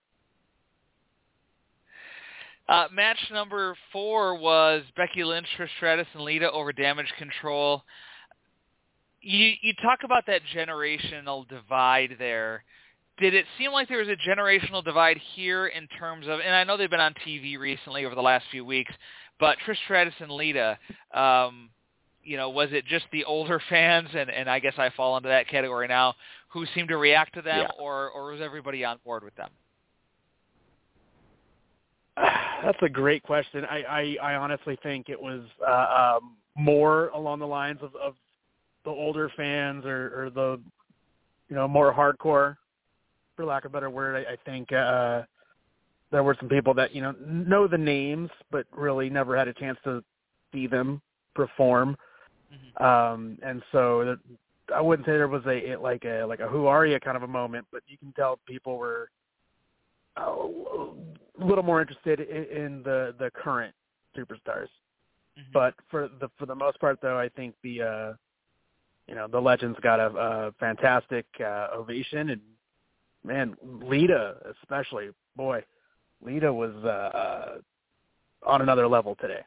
[SPEAKER 2] Uh, match number four was Becky Lynch, Trish Stratus, and Lita over Damage Control. You you talk about that generational divide there. Did it seem like there was a generational divide here in terms of, and I know they've been on T V recently over the last few weeks, but Trish Stratus and Lita, um, you know, was it just the older fans, and, and I guess I fall into that category now, who seemed to react to them,
[SPEAKER 4] Yeah.
[SPEAKER 2] or, or was everybody on board with them?
[SPEAKER 4] That's a great question. I, I, I honestly think it was uh, um, more along the lines of, of the older fans or, or the, you know, more hardcore, for lack of a better word. I, I think uh, there were some people that, you know, know the names, but really never had a chance to see them perform. Mm-hmm. Um, and so that, I wouldn't say there was a like a like a who are you kind of a moment, but you can tell people were a little more interested in, in the, the current superstars. Mm-hmm. But for the for the most part, though, I think the uh, you know the legends got a, a fantastic uh, ovation, and man, Lita especially, boy, Lita was uh, uh, on another level today.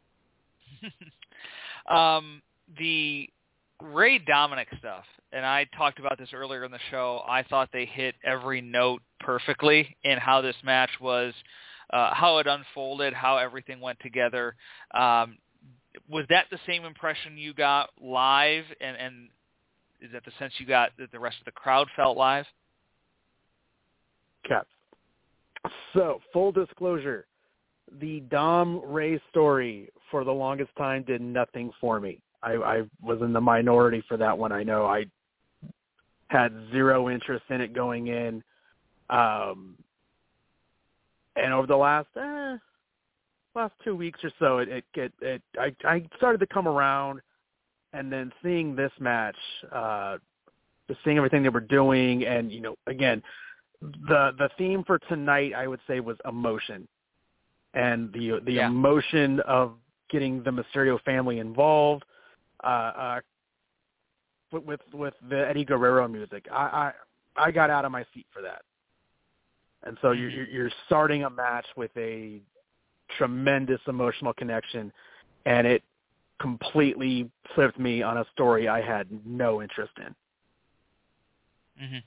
[SPEAKER 2] um, the Ray Dominic stuff, and I talked about this earlier in the show, I thought they hit every note perfectly in how this match was, uh, how it unfolded, how everything went together. Um, was that the same impression you got live, and, and is that the sense you got that the rest of the crowd felt live?
[SPEAKER 4] Okay. So, full disclosure, the Dom Ray story for the longest time did nothing for me. I, I was in the minority for that one. I know I had zero interest in it going in. Um, and over the last eh, last two weeks or so, it, it, it, it I, I started to come around, and then seeing this match, uh, just seeing everything they were doing, and, you know, again, the the theme for tonight, I would say, was emotion, and the the
[SPEAKER 2] yeah.
[SPEAKER 4] emotion of getting the Mysterio family involved. Uh, uh, with with the Eddie Guerrero music, I, I I got out of my seat for that, and so you're you're starting a match with a tremendous emotional connection, and it completely flipped me on a story I had no interest in.
[SPEAKER 2] Mm-hmm.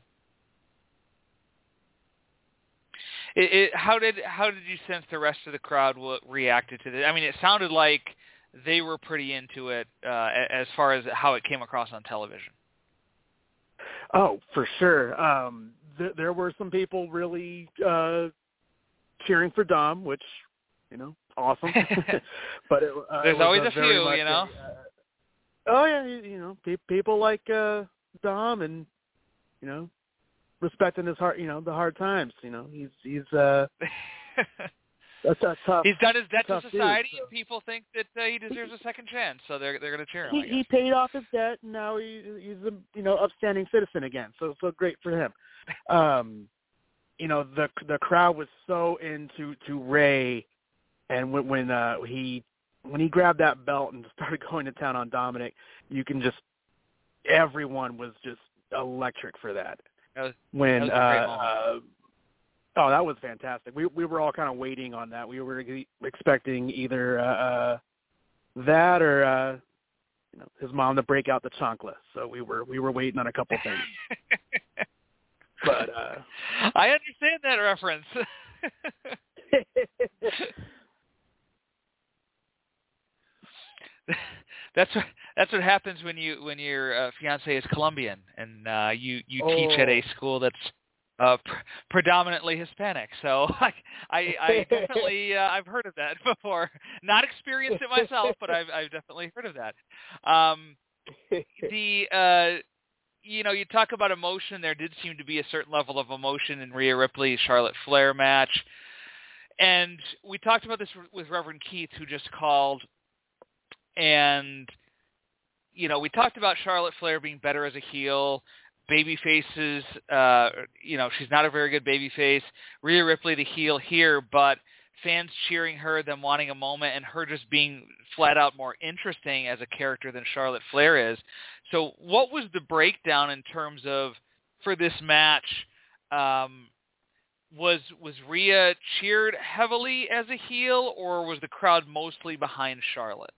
[SPEAKER 2] It, it, how did how did you sense the rest of the crowd reacted to this? I mean, it sounded like they were pretty into it uh, as far as how it came across on television.
[SPEAKER 4] Oh, for sure. Um, th- there were some people really uh, cheering for Dom, which, you know, awesome. But it, uh,
[SPEAKER 2] there's
[SPEAKER 4] it was
[SPEAKER 2] always
[SPEAKER 4] a,
[SPEAKER 2] a few, you know.
[SPEAKER 4] A, uh, oh yeah, you, you know, pe- people like uh, Dom, and you know, respecting his hard, you know, the hard times. You know, he's he's uh, that's a tough.
[SPEAKER 2] He's done his debt to society,
[SPEAKER 4] dude, so.
[SPEAKER 2] And people think that uh, he deserves a second chance, so they're they're going to cheer him.
[SPEAKER 4] He,
[SPEAKER 2] I guess.
[SPEAKER 4] he paid off his debt, and now he, he's a you know upstanding citizen again. So so great for him. Um, you know, the the crowd was so into to Ray, and when when uh, he when he grabbed that belt and started going to town on Dominic, you can just everyone was just electric for that.
[SPEAKER 2] That was,
[SPEAKER 4] when
[SPEAKER 2] that was a great moment.
[SPEAKER 4] Uh, Oh, that was fantastic. We we were all kind of waiting on that. We were expecting either uh, uh, that or uh, you know, his mom to break out the chancla. So we were we were waiting on a couple things. But uh,
[SPEAKER 2] I understand that reference. That's what that's what happens when you when your uh, fiance is Colombian and uh, you you
[SPEAKER 4] oh.
[SPEAKER 2] teach at a school that's uh, pr- predominantly Hispanic. So I I, I definitely uh, I've heard of that before. Not experienced it myself, but I've I've definitely heard of that. Um, the uh, you know, you talk about emotion. There did seem to be a certain level of emotion in Rhea Ripley's Charlotte Flair match, and we talked about this with Reverend Keith, who just called. And, you know, we talked about Charlotte Flair being better as a heel, baby faces, uh, you know, she's not a very good baby face. Rhea Ripley, the heel here, but fans cheering her, them wanting a moment, and her just being flat out more interesting as a character than Charlotte Flair is. So what was the breakdown in terms of, for this match, um, was was Rhea cheered heavily as a heel, or was the crowd mostly behind Charlotte?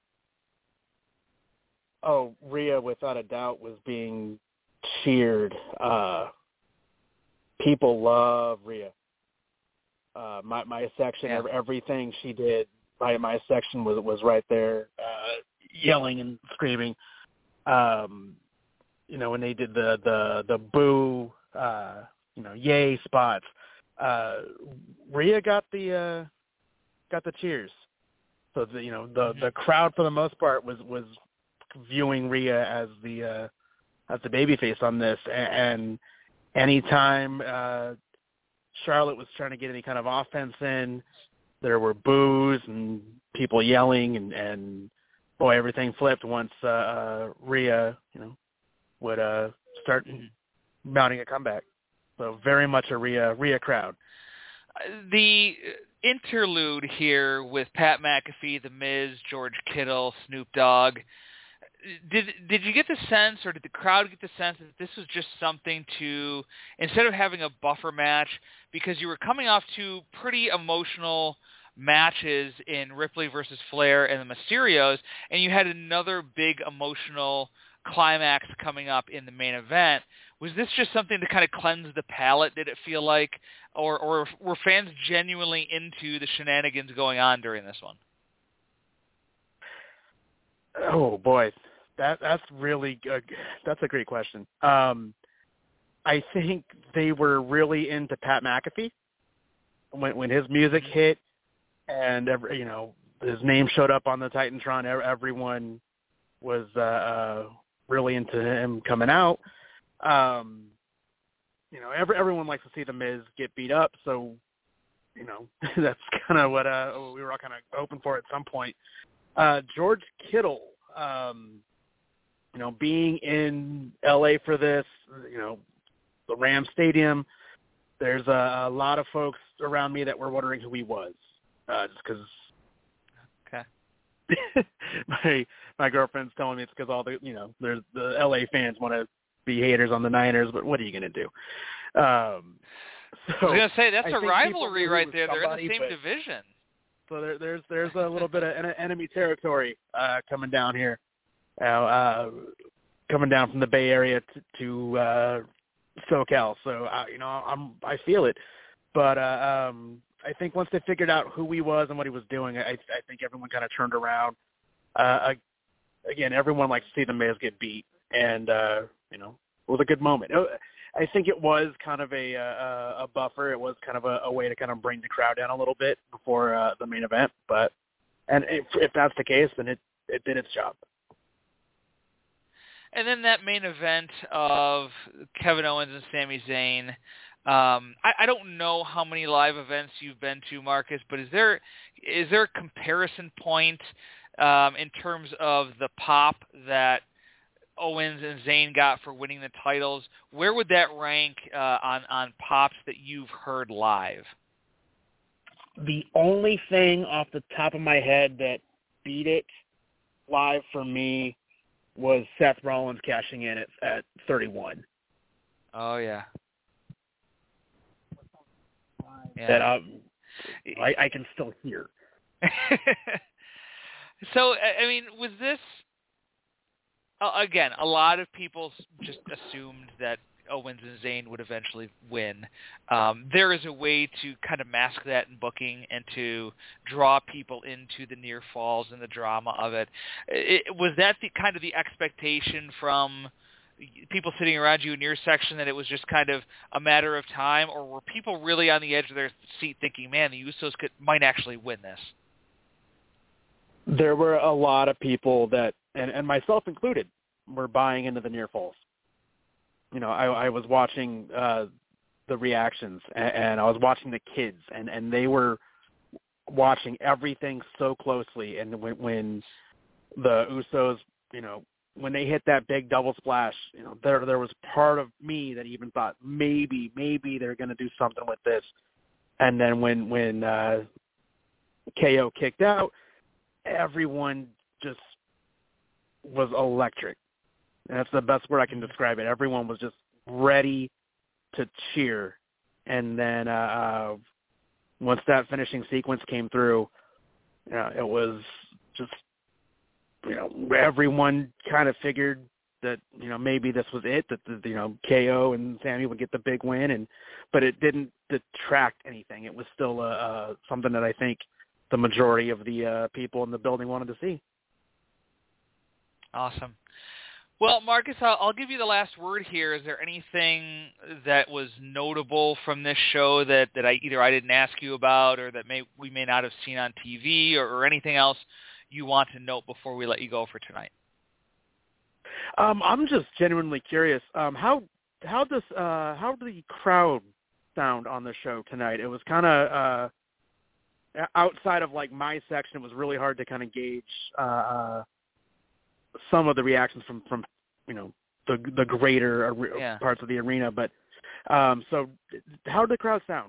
[SPEAKER 4] Oh, Rhea, without a doubt, was being cheered. Uh, people love Rhea. Uh, my my section,
[SPEAKER 2] yeah.
[SPEAKER 4] everything she did, my my section was was right there, uh, yelling and screaming. Um, you know, when they did the the the boo, uh, you know, yay spots, uh, Rhea got the uh, got the cheers. So the, you know, the
[SPEAKER 2] Mm-hmm.
[SPEAKER 4] the crowd for the most part was was. viewing Rhea as the uh, as the babyface on this, and anytime uh, Charlotte was trying to get any kind of offense in, there were boos and people yelling, and, and boy, everything flipped once uh, uh, Rhea, you know, would uh, start mounting a comeback. So very much a Rhea Rhea crowd.
[SPEAKER 2] The interlude here with Pat McAfee, The Miz, George Kittle, Snoop Dogg. Did did you get the sense, or did the crowd get the sense that this was just something to, instead of having a buffer match, because you were coming off two pretty emotional matches in Ripley versus Flair and the Mysterios, and you had another big emotional climax coming up in the main event. Was this just something to kind of cleanse the palate, did it feel like, or, or were fans genuinely into the shenanigans going on during this one?
[SPEAKER 4] Oh, boy. That that's really good. That's a great question. Um, I think they were really into Pat McAfee when when his music hit, and every, you know, his name showed up on the Titantron. Everyone was uh, uh, really into him coming out. Um, you know, every, everyone likes to see the Miz get beat up, so you know that's kind of what uh, we were all kind of hoping for at some point. Uh, George Kittle. Um, You know, being in L A for this, you know, the Rams Stadium, there's a, a lot of folks around me that were wondering who he was, uh, just because.
[SPEAKER 2] Okay.
[SPEAKER 4] my my girlfriend's telling me it's because all the you know there's the L A fans want to be haters on the Niners, but what are you going to do? Um, so
[SPEAKER 2] I was going to say that's
[SPEAKER 4] I
[SPEAKER 2] a rivalry right there.
[SPEAKER 4] Somebody,
[SPEAKER 2] They're in the same
[SPEAKER 4] but,
[SPEAKER 2] division.
[SPEAKER 4] So there, there's there's a little bit of enemy territory uh, coming down here. Uh, uh, coming down from the Bay Area to, to uh, SoCal, so uh, you know I'm I feel it, but uh, um, I think once they figured out who he was and what he was doing, I, I think everyone kind of turned around. Uh, again, everyone likes to see the Miz get beat, and uh, you know it was a good moment. I think it was kind of a a, a buffer. It was kind of a, a way to kind of bring the crowd down a little bit before uh, the main event, but and if, if that's the case, then it it did its job.
[SPEAKER 2] And then that main event of Kevin Owens and Sami Zayn. Um, I, I don't know how many live events you've been to, Marcus, but is there is there a comparison point um, in terms of the pop that Owens and Zayn got for winning the titles? Where would that rank uh, on on pops that you've heard live?
[SPEAKER 4] The only thing off the top of my head that beat it live for me was Seth Rollins cashing in at, at thirty-one.
[SPEAKER 2] Oh, yeah. yeah.
[SPEAKER 4] That um, I, I can still hear.
[SPEAKER 2] So, I mean, was this uh, again, a lot of people just assumed that Owens and Zayn would eventually win. Um, there is a way to kind of mask that in booking and to draw people into the near falls and the drama of it. it was that the kind of the expectation from people sitting around you in your section, that it was just kind of a matter of time, or were people really on the edge of their seat thinking, man, the Usos could, might actually win this?
[SPEAKER 4] There were a lot of people that, and, and myself included, were buying into the near falls. You know, I, I was watching uh, the reactions, and, and I was watching the kids, and, and they were watching everything so closely. And when, when the Usos, you know, when they hit that big double splash, you know, there there was part of me that even thought maybe, maybe they're going to do something with this. And then when when uh, K O kicked out, everyone just was electric. And that's the best word I can describe it. Everyone was just ready to cheer. And then uh, once that finishing sequence came through, you know, it was just, you know, everyone kind of figured that, you know, maybe this was it, that, the, you know, K O and Sami would get the big win. And but it didn't detract anything. It was still uh, uh, something that I think the majority of the uh, people in the building wanted to see.
[SPEAKER 2] Awesome. Well, Marcus, I'll, I'll give you the last word here. Is there anything that was notable from this show that, that I either I didn't ask you about, or that may we may not have seen on T V, or, or anything else you want to note before we let you go for tonight?
[SPEAKER 4] Um, I'm just genuinely curious. Um, how how does uh, how did the crowd sound on the show tonight? It was kind of uh, outside of like my section. It was really hard to kind of gauge uh, uh, some of the reactions from, from you know the the greater are-
[SPEAKER 2] yeah.
[SPEAKER 4] parts of the arena. But um, so, how did the crowd sound?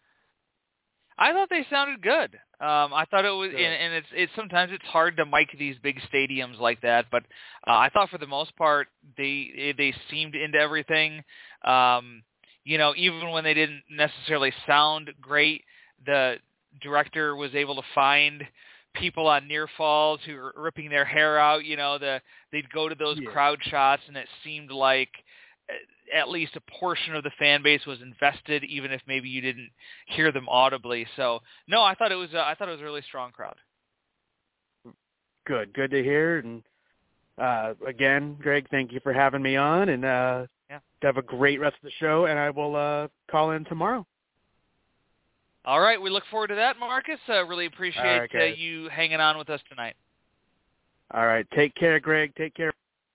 [SPEAKER 2] I thought they sounded good. Um, I thought it was,
[SPEAKER 4] Good.
[SPEAKER 2] and, and it's it's sometimes it's hard to mic these big stadiums like that, but uh, I thought for the most part they they seemed into everything. Um, you know, even when they didn't necessarily sound great, the director was able to find people on near falls who were ripping their hair out. You know, the they'd go to those
[SPEAKER 4] Yeah.
[SPEAKER 2] crowd shots, and it seemed like at least a portion of the fan base was invested, even if maybe you didn't hear them audibly. So, no, I thought it was. Uh, I thought it was a really strong crowd.
[SPEAKER 4] Good, good to hear. And uh, again, Greg, thank you for having me on, and uh,
[SPEAKER 2] Yeah.
[SPEAKER 4] have a great rest of the show. And I will uh, call in tomorrow.
[SPEAKER 2] All right, we look forward to that, Marcus. Uh, really appreciate
[SPEAKER 4] All right,
[SPEAKER 2] uh,
[SPEAKER 4] guys.
[SPEAKER 2] you hanging on with us tonight.
[SPEAKER 4] All right, take care, Greg. Take care.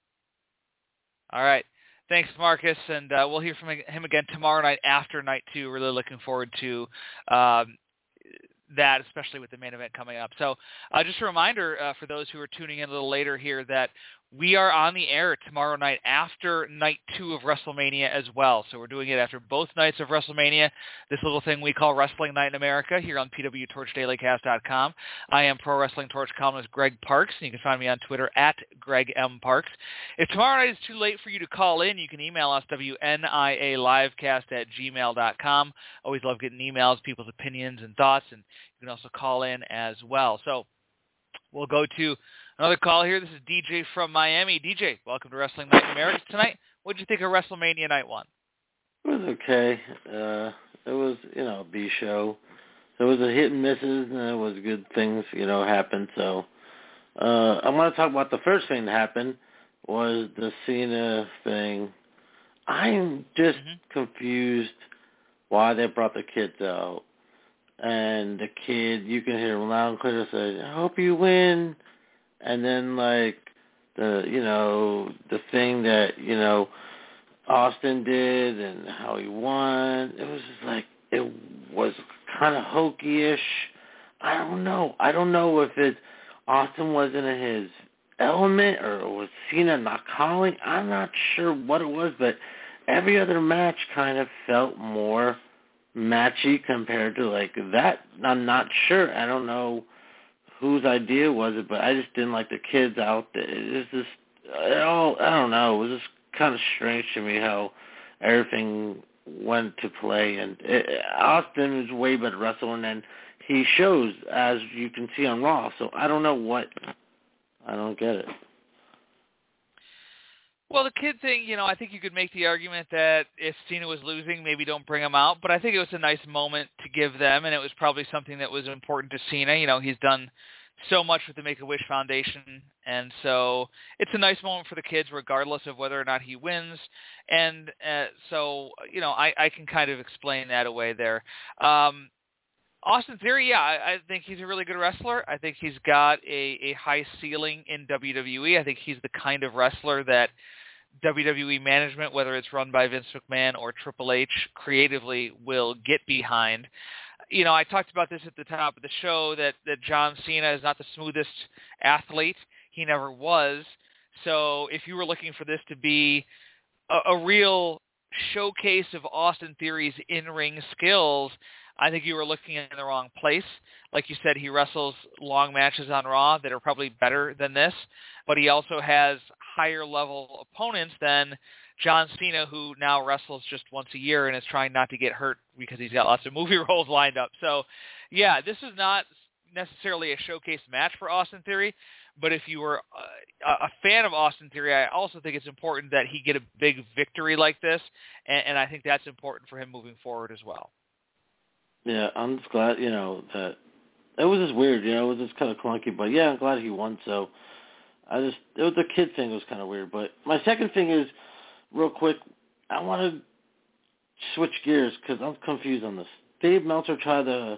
[SPEAKER 2] All right. Thanks, Marcus, and uh, we'll hear from him again tomorrow night after night two. Really looking forward to um, that, especially with the main event coming up. So uh, just a reminder uh, for those who are tuning in a little later here that we are on the air tomorrow night after night two of WrestleMania as well. So we're doing it after both nights of WrestleMania, this little thing we call Wrestling Night in America here on P W Torch Daily Cast dot com. I am Pro Wrestling Torch columnist Greg Parks, and you can find me on Twitter at Greg M. Parks. If tomorrow night is too late for you to call in, you can email us, W N I A livecast at gmail dot com. Always love getting emails, people's opinions and thoughts, and you can also call in as well. So we'll go to another call here. This is D J from Miami. D J, welcome to Wrestling Night in America tonight. What did you think of WrestleMania Night one?
[SPEAKER 5] It was okay. Uh, it was, you know, a B show. There was a hit and misses, and there was good things, you know, happened. So uh, I want to talk about the first thing that happened was the Cena thing. I'm just
[SPEAKER 2] Mm-hmm.
[SPEAKER 5] confused why they brought the kids out. And the kid, you can hear him loud and clear say, I hope you win. And then, like, the, you know, the thing that, you know, Austin did and how he won, it was just like, it was kind of hokey-ish. I don't know. I don't know if it, Austin wasn't in his element or was Cena not calling. I'm not sure what it was, but every other match kind of felt more matchy compared to, like, that. I'm not sure. I don't know whose idea was it, but I just didn't like the kids out there. It was just, it all, I don't know, it was just kind of strange to me how everything went to play. And it, Austin is way better wrestler than he shows, as you can see on Raw. So I don't know what, I don't get it.
[SPEAKER 2] Well, the kid thing, you know, I think you could make the argument that if Cena was losing, maybe don't bring him out. But I think it was a nice moment to give them, and it was probably something that was important to Cena. You know, he's done so much with the Make-A-Wish Foundation, and so it's a nice moment for the kids regardless of whether or not he wins. And uh, so, you know, I, I can kind of explain that away there. Um, Austin Theory, yeah, I, I think he's a really good wrestler. I think he's got a, a high ceiling in W W E. I think he's the kind of wrestler that W W E management, whether it's run by Vince McMahon or Triple H, creatively will get behind. You know, I talked about this at the top of the show, that, that John Cena is not the smoothest athlete. He never was. So if you were looking for this to be a, a real showcase of Austin Theory's in-ring skills, I think you were looking in the wrong place. Like you said, he wrestles long matches on Raw that are probably better than this, but he also has higher-level opponents than John Cena, who now wrestles just once a year and is trying not to get hurt because he's got lots of movie roles lined up. So, yeah, this is not necessarily a showcase match for Austin Theory, but if you were a, a fan of Austin Theory, I also think it's important that he get a big victory like this, and, and I think that's important for him moving forward as well.
[SPEAKER 5] Yeah, I'm just glad, you know, that it was just weird, you know, it was just kind of clunky, but yeah, I'm glad he won, so I just, it was the kid thing was kind of weird, but my second thing is, real quick, I want to switch gears because I'm confused on this. Dave Meltzer tried to,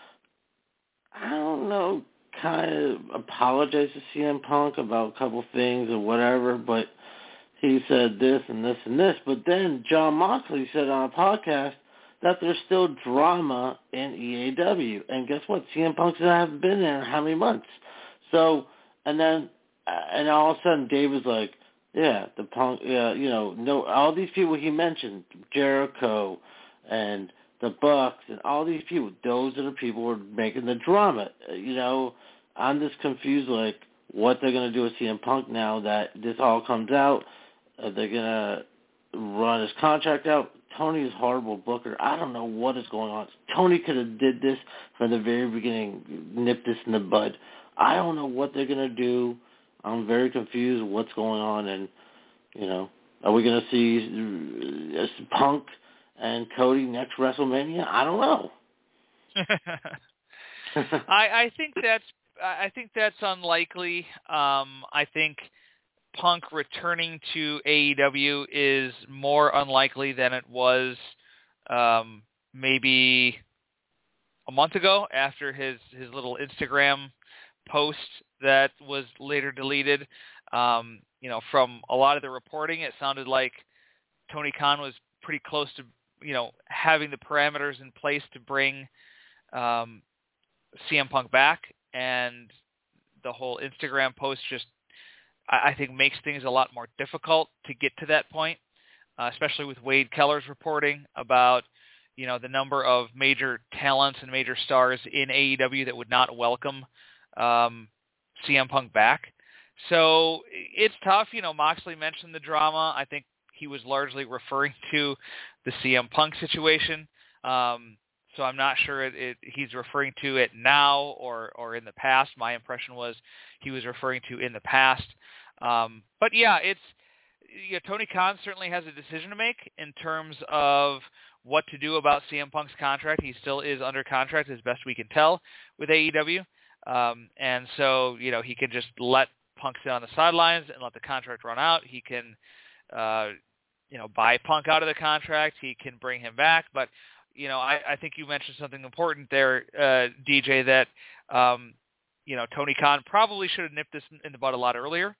[SPEAKER 5] I don't know, kind of apologize to C M Punk about a couple things or whatever, but he said this and this and this, but then Jon Moxley said on a podcast that there's still drama in E A W. And guess what? C M Punk hasn't been there in how many months? So, and then, and all of a sudden Dave was like, yeah, the Punk, yeah, you know, no, all these people he mentioned, Jericho and the Bucks and all these people, those are the people who are making the drama. You know, I'm just confused, like, what they're going to do with C M Punk now that this all comes out. Are they going to run his contract out? Tony's horrible booker. I don't know what is going on. Tony could have did this from the very beginning, nipped this in the bud. I don't know what they're going to do. I'm very confused what's going on, and, you know, are we going to see uh, Punk and Cody next WrestleMania? I don't know.
[SPEAKER 2] I, I think that's I think that's unlikely. Um, I think Punk returning to A E W is more unlikely than it was um, maybe a month ago after his, his little Instagram post that was later deleted. Um, you know, from a lot of the reporting, it sounded like Tony Khan was pretty close to, you know, having the parameters in place to bring um, C M Punk back, and the whole Instagram post just, I think, makes things a lot more difficult to get to that point, uh, especially with Wade Keller's reporting about, you know, the number of major talents and major stars in A E W that would not welcome um, C M Punk back. So it's tough. You know, Moxley mentioned the drama. I think he was largely referring to the C M Punk situation. Um, so I'm not sure it, it, he's referring to it now or, or in the past. My impression was he was referring to in the past. Um, but yeah, it's yeah, Tony Khan certainly has a decision to make in terms of what to do about C M Punk's contract. He still is under contract, as best we can tell, with A E W. Um, and so, you know, he can just let Punk sit on the sidelines and let the contract run out. He can, uh, you know, buy Punk out of the contract. He can bring him back. But, you know, I, I think you mentioned something important there, uh, D J, that, um, you know, Tony Khan probably should have nipped this in the bud a lot earlier.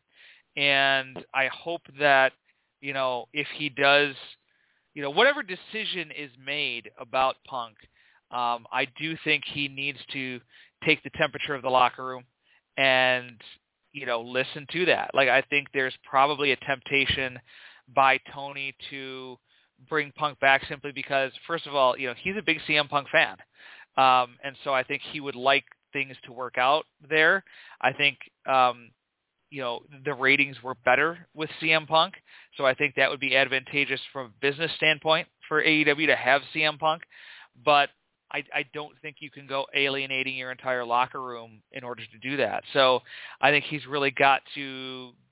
[SPEAKER 2] And I hope that, you know, if he does, you know, whatever decision is made about Punk, um, I do think he needs to take the temperature of the locker room and, you know, listen to that. Like, I think there's probably a temptation by Tony to bring Punk back simply because, first of all, you know, he's a big C M Punk fan. Um, and so I think he would like things to work out there. I think, um, you know, the ratings were better with C M Punk. So I think that would be advantageous from a business standpoint for A E W to have C M Punk. But I, I don't think you can go alienating your entire locker room in order to do that. So I think he's really got to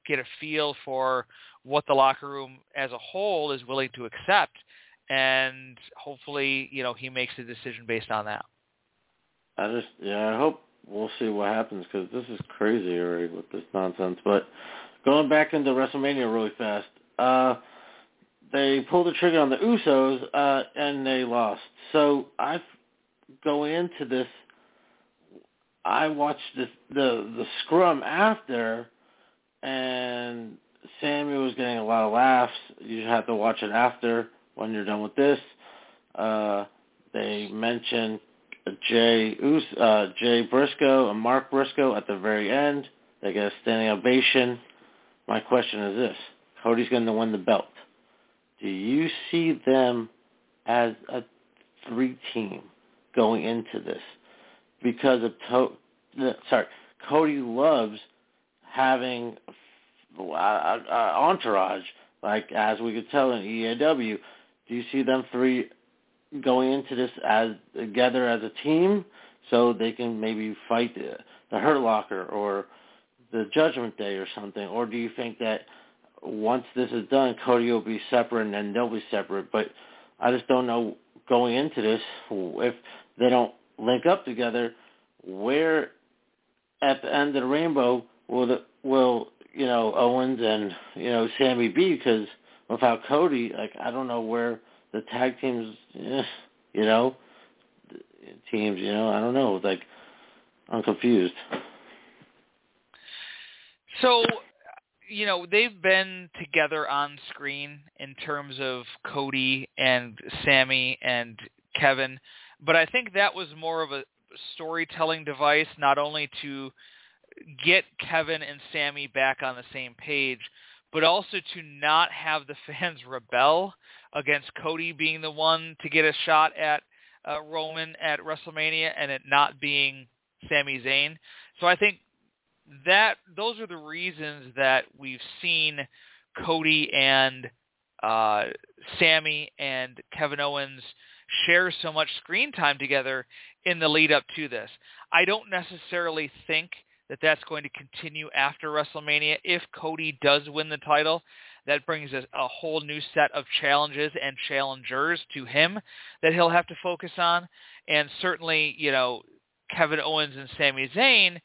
[SPEAKER 2] get a feel for what the locker room as a whole is willing to accept, and hopefully, you know, he makes a decision based on that.
[SPEAKER 5] I just, yeah, I hope we'll see what happens, because this is crazy already with this nonsense. But going back into WrestleMania really fast, uh, they pulled the trigger on the Usos, uh, and they lost. So I, going into this, I watched this, the the scrum after, and Sammy was getting a lot of laughs. You have to watch it after when you're done with this. Uh, they mentioned Jay Us- uh, Jay Briscoe and Mark Briscoe at the very end. They get a standing ovation. My question is this: Cody's going to win the belt. Do you see them as a three-team going into this? Because of to- sorry, Cody loves having uh, uh, entourage, like as we could tell in E A W. Do you see them three going into this as together as a team, so they can maybe fight the, the Hurt Locker or the Judgment Day or something? Or do you think that once this is done, Cody will be separate and then they'll be separate? But I just don't know going into this, if they don't link up together, where at the end of the rainbow will the, will you know Owens and you know Sammy be? Because without Cody, like I don't know where the tag teams, eh, you know, teams, you know, I don't know. Like I'm confused.
[SPEAKER 2] So, you know, they've been together on screen in terms of Cody and Sammy and Kevin, but I think that was more of a storytelling device, not only to get Kevin and Sammy back on the same page, but also to not have the fans rebel against Cody being the one to get a shot at uh, Roman at WrestleMania and it not being Sami Zayn. So I think that those are the reasons that we've seen Cody and uh, Sammy and Kevin Owens share so much screen time together in the lead up to this. I don't necessarily think that that's going to continue after WrestleMania. If Cody does win the title, that brings a, a whole new set of challenges and challengers to him that he'll have to focus on. And certainly, you know, Kevin Owens and Sami Zayn,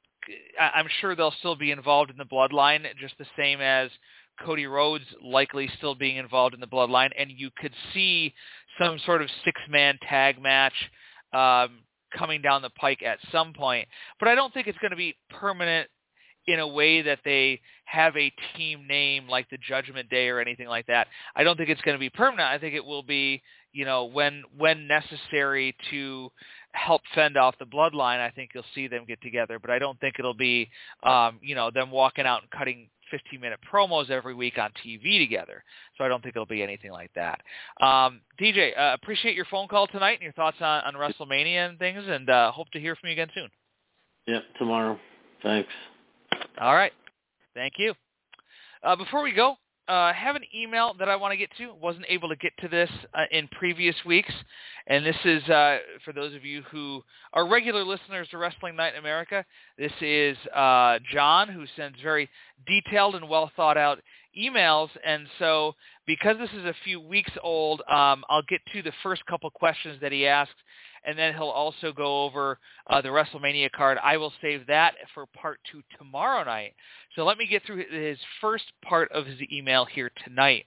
[SPEAKER 2] I'm sure they'll still be involved in the bloodline, just the same as Cody Rhodes likely still being involved in the bloodline. And you could see some sort of six-man tag match um, coming down the pike at some point. But I don't think it's going to be permanent in a way that they have a team name like the Judgment Day or anything like that. I don't think it's going to be permanent. I think it will be, you know, when when necessary to help fend off the bloodline, I think you'll see them get together. But I don't think it'll be, um, you know, them walking out and cutting fifteen-minute promos every week on T V together. So I don't think it'll be anything like that. Um, D J, uh, appreciate your phone call tonight and your thoughts on, on WrestleMania and things, and uh, hope to hear from you again soon.
[SPEAKER 5] Yep, tomorrow. Thanks.
[SPEAKER 2] All right. Thank you. Uh, before we go, I uh, have an email that I want to get to. Wasn't able to get to this uh, in previous weeks. And this is, uh, for those of you who are regular listeners to Wrestling Night in America, this is uh, John, who sends very detailed and well thought out emails. And so because this is a few weeks old, um, I'll get to the first couple questions that he asked, and then he'll also go over uh, the WrestleMania card. I will save that for part two tomorrow night. So let me get through his first part of his email here tonight.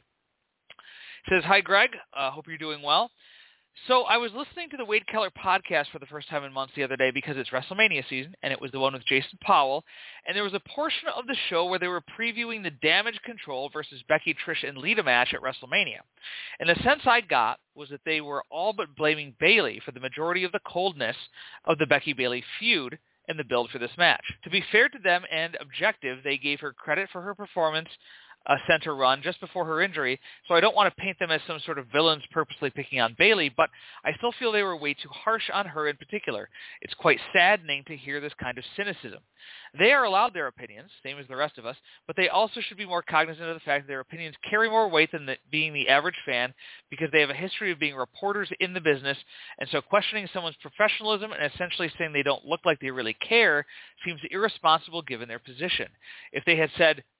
[SPEAKER 2] It says, "Hi, Greg. Uh, hope you're doing well. So I was listening to the Wade Keller podcast for the first time in months the other day because it's WrestleMania season, and it was the one with Jason Powell, and there was a portion of the show where they were previewing the Damage Control versus Becky, Trish, and Lita match at WrestleMania. And the sense I got was that they were all but blaming Bayley for the majority of the coldness of the Becky-Bayley feud and the build for this match. To be fair to them and objective, they gave her credit for her performance a center run just before her injury, so I don't want to paint them as some sort of villains purposely picking on Bayley, but I still feel they were way too harsh on her in particular. It's quite saddening to hear this kind of cynicism. They are allowed their opinions, same as the rest of us, but they also should be more cognizant of the fact that their opinions carry more weight than the, being the average fan, because they have a history of being reporters in the business, and so questioning someone's professionalism and essentially saying they don't look like they really care seems irresponsible given their position. If they had said,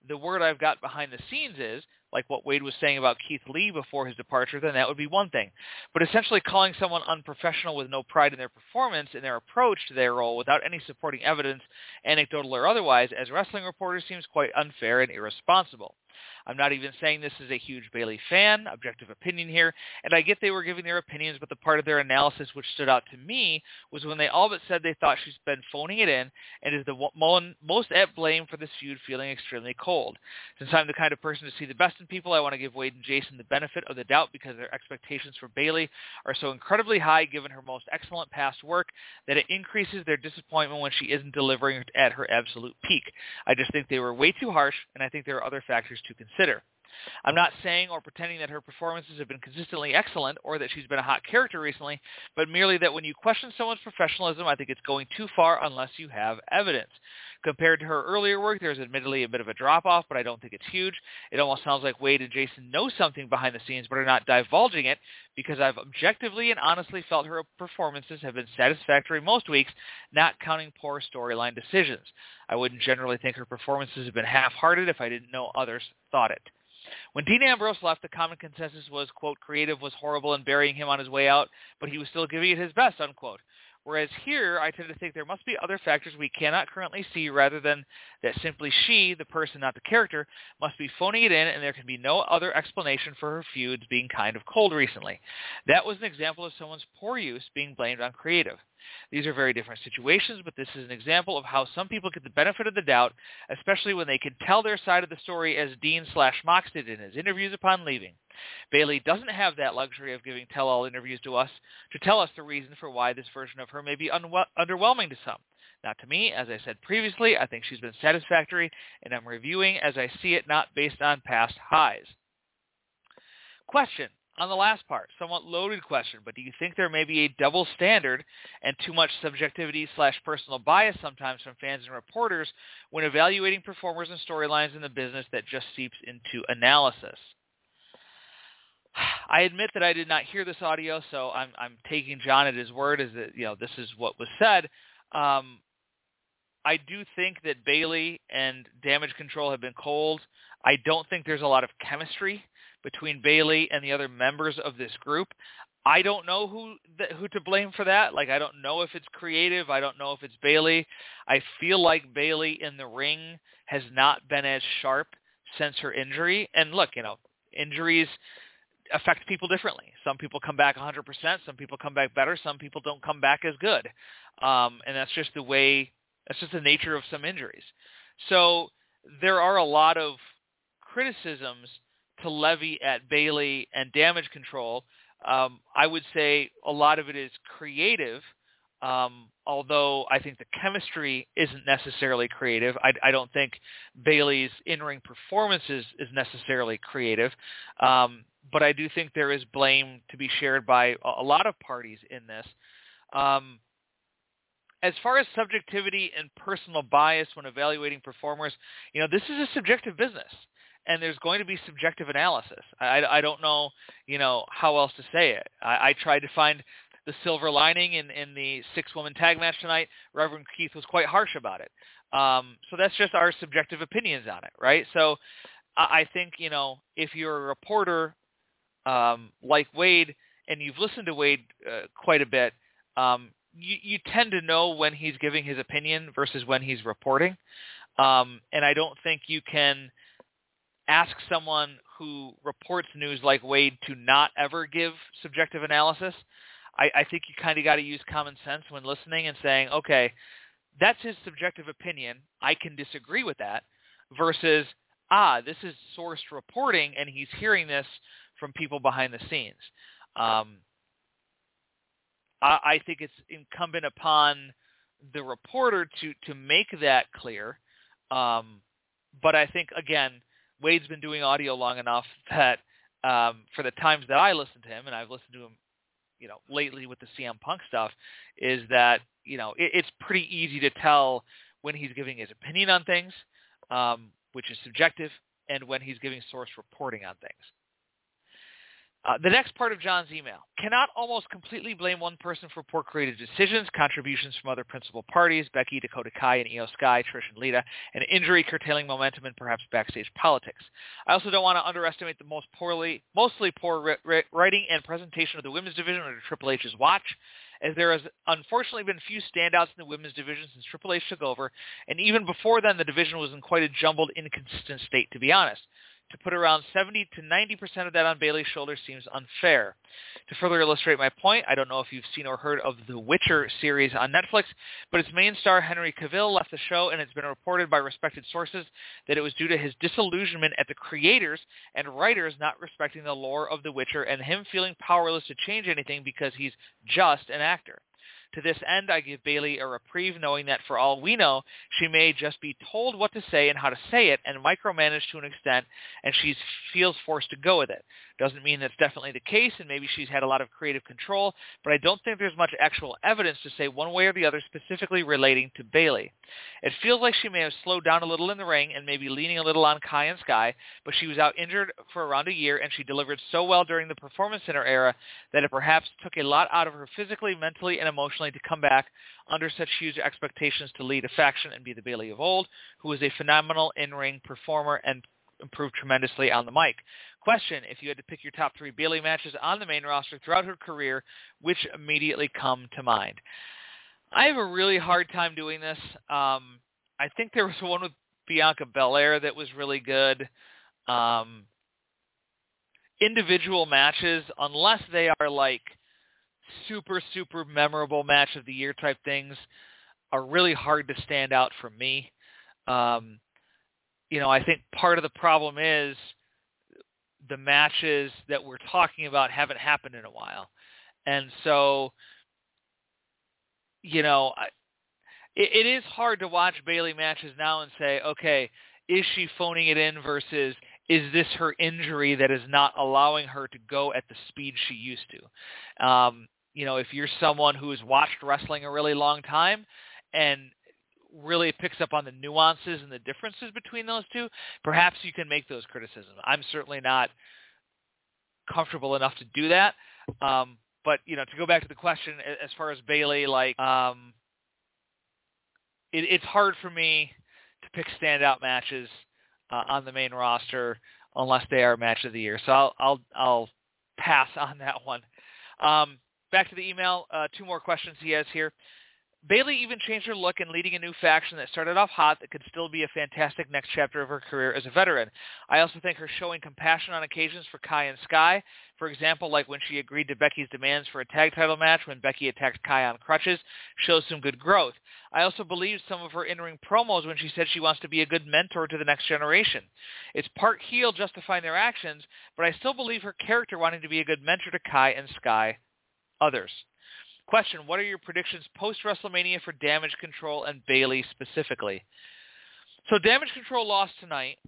[SPEAKER 2] the word I've got behind the scenes is, like what Wade was saying about Keith Lee before his departure, then that would be one thing. But essentially calling someone unprofessional with no pride in their performance and their approach to their role without any supporting evidence, anecdotal or otherwise, as wrestling reporters seems quite unfair and irresponsible. I'm not even saying this is a huge Bayley fan, objective opinion here, and I get they were giving their opinions, but the part of their analysis which stood out to me was when they all but said they thought she's been phoning it in and is the one most at blame for this feud feeling extremely cold. Since I'm the kind of person to see the best in people, I want to give Wade and Jason the benefit of the doubt because their expectations for Bayley are so incredibly high given her most excellent past work that it increases their disappointment when she isn't delivering at her absolute peak. I just think they were way too harsh, and I think there are other factors to consider. I'm not saying or pretending that her performances have been consistently excellent or that she's been a hot character recently, but merely that when you question someone's professionalism, I think it's going too far unless you have evidence. Compared to her earlier work, there's admittedly a bit of a drop-off, but I don't think it's huge. It almost sounds like Wade and Jason know something behind the scenes but are not divulging it because I've objectively and honestly felt her performances have been satisfactory most weeks, not counting poor storyline decisions. I wouldn't generally think her performances have been half-hearted if I didn't know others thought it. When Dean Ambrose left, the common consensus was, quote, creative was horrible in burying him on his way out, but he was still giving it his best, unquote. Whereas here, I tend to think there must be other factors we cannot currently see rather than that simply she, the person, not the character, must be phoning it in and there can be no other explanation for her feuds being kind of cold recently. That was an example of someone's poor use being blamed on creative. These are very different situations, but this is an example of how some people get the benefit of the doubt, especially when they can tell their side of the story as Dean slash Mox did in his interviews upon leaving. Bayley doesn't have that luxury of giving tell-all interviews to us to tell us the reason for why this version of her may be unwe- underwhelming to some. Not to me. As I said previously, I think she's been satisfactory, and I'm reviewing as I see it, not based on past highs. Question. On the last part, somewhat loaded question, but do you think there may be a double standard and too much subjectivity slash personal bias sometimes from fans and reporters when evaluating performers and storylines in the business that just seeps into analysis? I admit that I did not hear this audio, so I'm, I'm taking John at his word as that, you know, this is what was said. Um, I do think that Bayley and Damage Control have been cold. I don't think there's a lot of chemistry between Bayley and the other members of this group. I don't know who who to blame for that. Like, I don't know if it's creative. I don't know if it's Bayley. I feel like Bayley in the ring has not been as sharp since her injury. And look, you know, injuries affect people differently. Some people come back one hundred percent. Some people come back better. Some people don't come back as good. Um, and that's just the way, that's just the nature of some injuries. So there are a lot of criticisms to levy at Bayley and Damage Control. Um, I would say a lot of it is creative, um, although I think the chemistry isn't necessarily creative. I, I don't think Bayley's in-ring performances is necessarily creative, um, but I do think there is blame to be shared by a, a lot of parties in this. Um, as far as subjectivity and personal bias when evaluating performers, you know, this is a subjective business. And there's going to be subjective analysis. I, I don't know, you know, how else to say it. I, I tried to find the silver lining in, in the six-woman tag match tonight. Reverend Keith was quite harsh about it. Um, so that's just our subjective opinions on it, right? So I, I think, you know, if you're a reporter um, like Wade and you've listened to Wade uh, quite a bit, um, you, you tend to know when he's giving his opinion versus when he's reporting. Um, and I don't think you can ask someone who reports news like Wade to not ever give subjective analysis. I, I think you kind of got to use common sense when listening and saying, okay, that's his subjective opinion. I can disagree with that versus, ah, this is sourced reporting and he's hearing this from people behind the scenes. Um, I, I think it's incumbent upon the reporter to, to make that clear. Um, but I think, again, Wade's been doing audio long enough that um, for the times that I listen to him, and I've listened to him, you know, lately with the C M Punk stuff, is that, you know, it, it's pretty easy to tell when he's giving his opinion on things, um, which is subjective, and when he's giving source reporting on things. Uh, the next part of John's email. Cannot almost completely blame one person for poor creative decisions, contributions from other principal parties, Becky, Dakota Kai, and Io Sky, Trish, and Lita, and injury curtailing momentum and perhaps backstage politics. I also don't want to underestimate the most poorly, mostly poor ri- ri- writing and presentation of the women's division under Triple H's watch, as there has unfortunately been few standouts in the women's division since Triple H took over, and even before then the division was in quite a jumbled, inconsistent state, to be honest. To put around seventy to ninety percent of that on Bayley's shoulders seems unfair. To further illustrate my point, I don't know if you've seen or heard of The Witcher series on Netflix, but its main star Henry Cavill left the show, and it's been reported by respected sources that it was due to his disillusionment at the creators and writers not respecting the lore of The Witcher and him feeling powerless to change anything because he's just an actor. To this end, I give Bayley a reprieve, knowing that for all we know, she may just be told what to say and how to say it and micromanaged to an extent, and she feels forced to go with it. Doesn't mean that's definitely the case, and maybe she's had a lot of creative control, but I don't think there's much actual evidence to say one way or the other specifically relating to Bayley. It feels like she may have slowed down a little in the ring and maybe leaning a little on Kai and Sky, but she was out injured for around a year, and she delivered so well during the Performance Center era that it perhaps took a lot out of her physically, mentally, and emotionally to come back under such huge expectations to lead a faction and be the Bayley of old, who is a phenomenal in-ring performer and improved tremendously on the mic. Question, if you had to pick your top three Bayley matches on the main roster throughout her career, which immediately come to mind? I have a really hard time doing this. Um, I think there was one with Bianca Belair that was really good. Um, individual matches, unless they are like super, super memorable match of the year type things, are really hard to stand out for me. Um, you know, I think part of the problem is the matches that we're talking about haven't happened in a while. And so, you know, I, it, it is hard to watch Bayley matches now and say, okay, is she phoning it in versus is this her injury that is not allowing her to go at the speed she used to? Um, you know, if you're someone who has watched wrestling a really long time and really picks up on the nuances and the differences between those two, perhaps you can make those criticisms. I'm certainly not comfortable enough to do that. Um, but, you know, to go back to the question, as far as Bayley, like, um, it, it's hard for me to pick standout matches uh, on the main roster unless they are match of the year. So I'll, I'll, I'll pass on that one. Um, back to the email, uh, two more questions he has here. Bayley even changed her look in leading a new faction that started off hot that could still be a fantastic next chapter of her career as a veteran. I also think her showing compassion on occasions for Kai and Sky, for example, like when she agreed to Becky's demands for a tag title match when Becky attacked Kai on crutches, shows some good growth. I also believe some of her in-ring promos when she said she wants to be a good mentor to the next generation. It's part heel justifying their actions, but I still believe her character wanting to be a good mentor to Kai and Sky others. Question, what are your predictions post-WrestleMania for Damage Control and Bayley specifically? So Damage Control lost tonight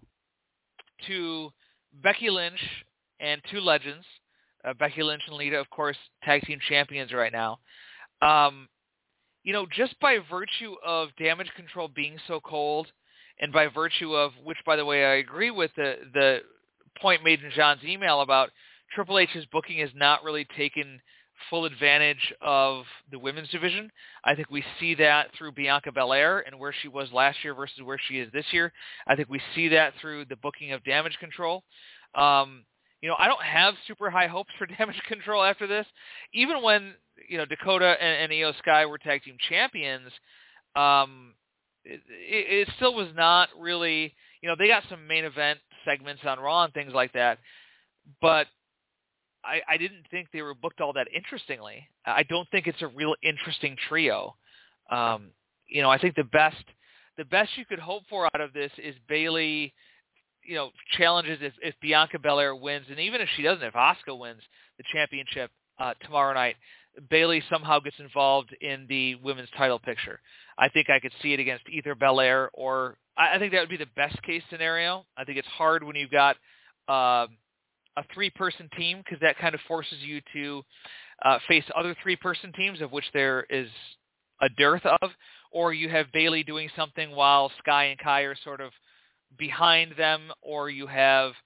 [SPEAKER 2] to Becky Lynch and two legends. Uh, Becky Lynch and Lita, of course, tag team champions right now. Um, you know, just by virtue of Damage Control being so cold, and by virtue of, which, by the way, I agree with the, the point made in John's email about Triple H's booking has not really taken full advantage of the women's division. I think we see that through Bianca Belair and where she was last year versus where she is this year. I think we see that through the booking of Damage Control. Um, you know, I don't have super high hopes for Damage Control after this. Even when, you know, Dakota and, and Io Sky were tag team champions, um, it, it, it still was not really, you know, they got some main event segments on Raw and things like that, but I, I didn't think they were booked all that interestingly. I don't think it's a real interesting trio. Um, you know, I think the best the best you could hope for out of this is Bayley, you know, challenges if, if Bianca Belair wins, and even if she doesn't, if Asuka wins the championship uh, tomorrow night, Bayley somehow gets involved in the women's title picture. I think I could see it against either Belair or I, I think that would be the best case scenario. I think it's hard when you've got uh, a three-person team because that kind of forces you to uh, face other three-person teams, of which there is a dearth of, or you have Bayley doing something while Sky and Kai are sort of behind them, or you have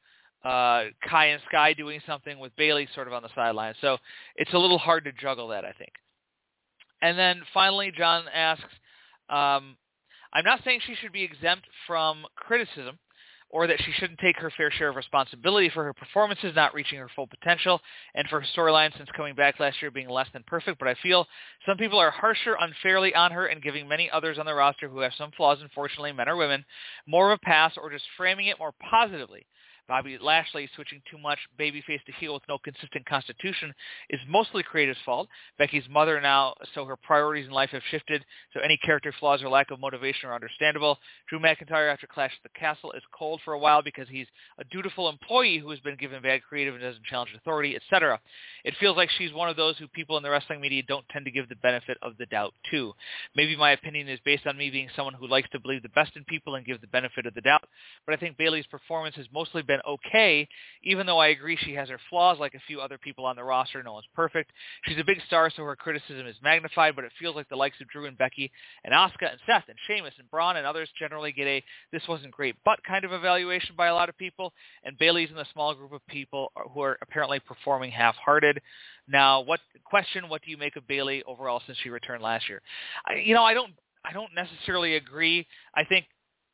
[SPEAKER 2] uh, Kai and Sky doing something with Bayley sort of on the sideline. So it's a little hard to juggle that, I think. And then finally, John asks, um, I'm not saying she should be exempt from criticism or that she shouldn't take her fair share of responsibility for her performances not reaching her full potential and for her storyline since coming back last year being less than perfect, but I feel some people are harsher unfairly on her and giving many others on the roster who have some flaws, unfortunately, men or women, more of a pass or just framing it more positively. Bobby Lashley switching too much babyface to heel with no consistent constitution is mostly creative's fault. Becky's mother now, so her priorities in life have shifted, so any character flaws or lack of motivation are understandable. Drew McIntyre, after Clash at the Castle, is cold for a while because he's a dutiful employee who has been given bad creative and doesn't challenge authority, et cetera. It feels like she's one of those who people in the wrestling media don't tend to give the benefit of the doubt to. Maybe my opinion is based on me being someone who likes to believe the best in people and give the benefit of the doubt, but I think Bayley's performance has mostly been okay, even though I agree she has her flaws like a few other people on the roster. No one's perfect. She's a big star, so her criticism is magnified, but it feels like the likes of Drew and Becky and Asuka and Seth and Sheamus and Braun and others generally get a this wasn't great but kind of evaluation by a lot of people, and Bayley's in the small group of people who are apparently performing half-hearted. Now, what question, what do you make of Bayley overall since she returned last year? I, you know, I don't I don't necessarily agree. I think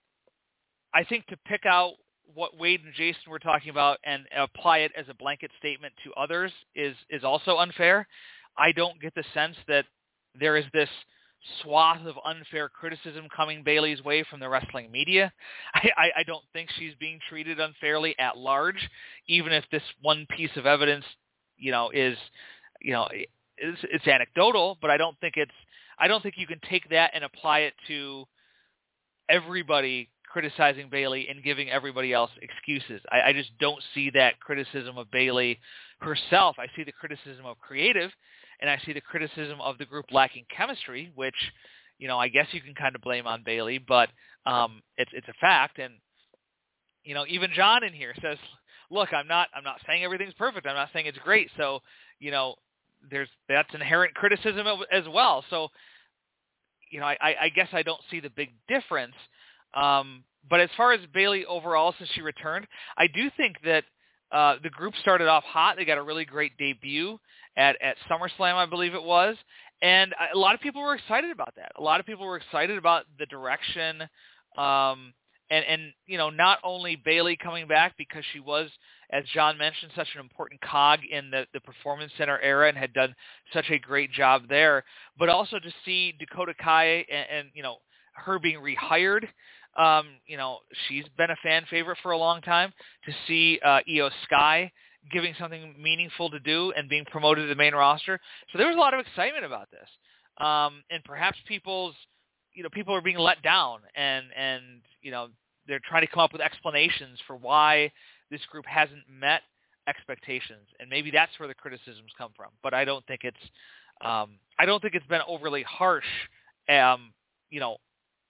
[SPEAKER 2] I think to pick out what Wade and Jason were talking about and apply it as a blanket statement to others is, is also unfair. I don't get the sense that there is this swath of unfair criticism coming Bayley's way from the wrestling media. I, I, I don't think she's being treated unfairly at large, even if this one piece of evidence, you know, is, you know, it's, it's anecdotal, but I don't think it's, I don't think you can take that and apply it to everybody criticizing Bayley and giving everybody else excuses. I, I just don't see that criticism of Bayley herself. I see the criticism of creative, and I see the criticism of the group lacking chemistry, which, you know, I guess you can kind of blame on Bayley, but um, it's it's a fact. And, you know, even John in here says, look, I'm not I'm not saying everything's perfect. I'm not saying it's great. So, you know, there's that's inherent criticism as well. So, you know, I, I guess I don't see the big difference. Um, but as far as Bayley overall, since she returned, I do think that uh, the group started off hot. They got a really great debut at, at SummerSlam, I believe it was. And a lot of people were excited about that. A lot of people were excited about the direction. Um, and, and, you know, not only Bayley coming back because she was, as John mentioned, such an important cog in the, the Performance Center era and had done such a great job there, but also to see Dakota Kai and, and you know, her being rehired. Um, you know, she's been a fan favorite for a long time. To see uh, Io Sky giving something meaningful to do and being promoted to the main roster. So there was a lot of excitement about this. Um, and perhaps people's, you know, people are being let down and, and, you know, they're trying to come up with explanations for why this group hasn't met expectations. And maybe that's where the criticisms come from. But I don't think it's, um, I don't think it's been overly harsh, um, you know,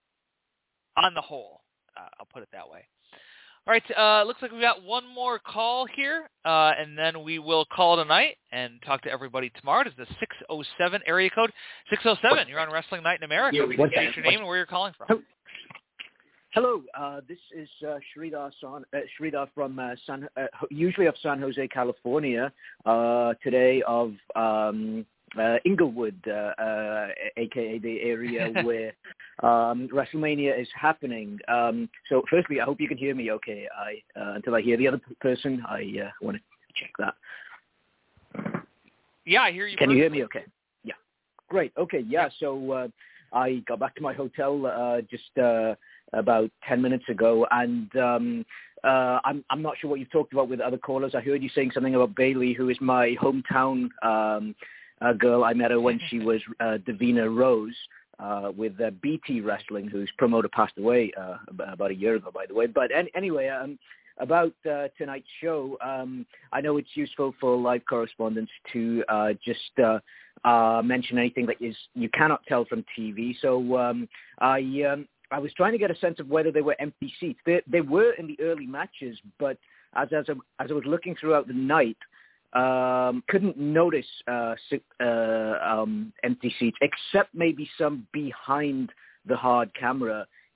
[SPEAKER 2] on the whole. Uh, I'll put it that way. All right, uh, looks like we've got one more call here, uh, and then we will call it a night and talk to everybody tomorrow. It's the six oh seven area code. six oh seven, you're on Wrestling Night in America.
[SPEAKER 6] Yeah,
[SPEAKER 2] What's your name and where you're calling from?
[SPEAKER 6] Hello, uh, this is uh, Sridhar, San, uh, Sridhar from uh, San, uh, usually of San Jose, California, uh, today of um, uh, Inglewood, uh, uh, a k a the area where um, WrestleMania is happening. Um, so firstly, I hope you can hear me okay. I, uh, until I hear the other person, I uh, want to check that.
[SPEAKER 2] Yeah, I hear you.
[SPEAKER 6] Can perfectly. You hear me okay? Yeah. Great. Okay, yeah, so uh, I got back to my hotel uh, just uh, about ten minutes ago, and um, uh, I'm, I'm not sure what you've talked about with other callers. I heard you saying something about Bayley, who is my hometown um, uh, girl. I met her when she was uh, Davina Rose uh, with uh, B T Wrestling, whose promoter passed away uh, about a year ago, by the way. But any, anyway, um, about uh, tonight's show, um, I know it's useful for live correspondents to uh, just uh, uh, mention anything that is you cannot tell from T V. So um, I um, I was trying to get a sense of whether there were empty seats. There, there were in the early matches, but as as I, as I was looking throughout the night, um, couldn't notice uh, uh, um, empty seats, except maybe some behind the hard camera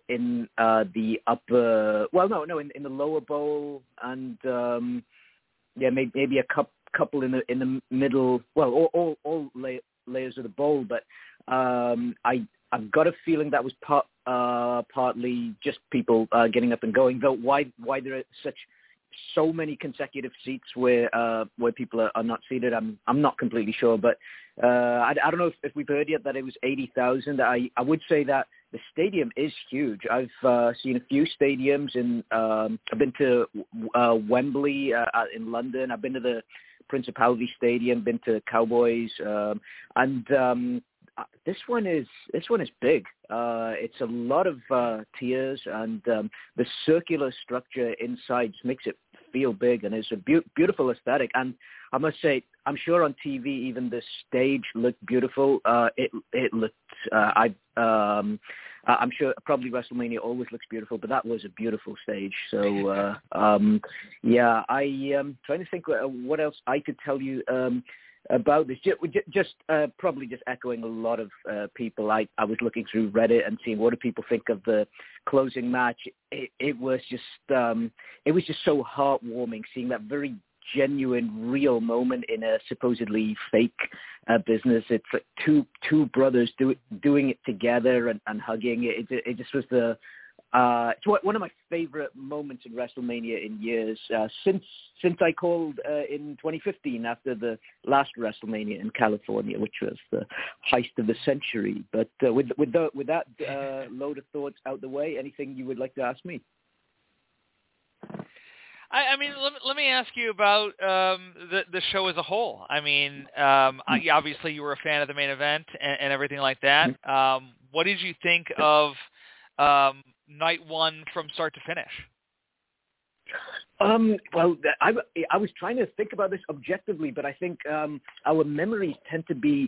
[SPEAKER 6] in uh, the upper, well, no, no, in, in the lower bowl, and um, yeah, maybe, maybe a cup, couple in the in the middle. Well, all all, all lay, layers of the bowl, but um, I I've got a feeling that was part uh, partly just people uh, getting up and going. Though why why there are such so many consecutive seats where uh, where people are, are not seated, I'm I'm not completely sure, but uh, I, I don't know if, if we've heard yet that it was eighty thousand. I, I would say that the stadium is huge. I've uh, seen a few stadiums in. Um, I've been to uh, Wembley uh, in London. I've been to the Principality Stadium. Been to Cowboys, um, and um, this one is this one is big. Uh, it's a lot of uh, tiers, and um, the circular structure inside makes it feel big, and it's a be- beautiful aesthetic. And I must say, I'm sure on T V even the stage looked beautiful. Uh, it it looked. Uh, I um, I'm sure probably WrestleMania always looks beautiful, but that was a beautiful stage. So uh, um, yeah, I am trying to think what else I could tell you. Um, About this, just uh, probably just echoing a lot of uh, people. I, I was looking through Reddit and seeing what do people think of the closing match. It, it was just, um, it was just so heartwarming seeing that very genuine, real moment in a supposedly fake uh, business. It's like two two brothers do, doing it together and, and hugging. It, it, it just was the. Uh, it's one of my favorite moments in WrestleMania in years, uh, since since I called uh, in twenty fifteen after the last WrestleMania in California, which was the heist of the century. But uh, with with, the, with that uh, load of thoughts out the way, anything you would like to ask me?
[SPEAKER 2] I, I mean, let, let me ask you about um, the the show as a whole. I mean, um, I, obviously you were a fan of the main event and, and everything like that. Um, what did you think of um, night one from start to finish?
[SPEAKER 6] Um, well, I, I was trying to think about this objectively, but I think um, our memories tend to be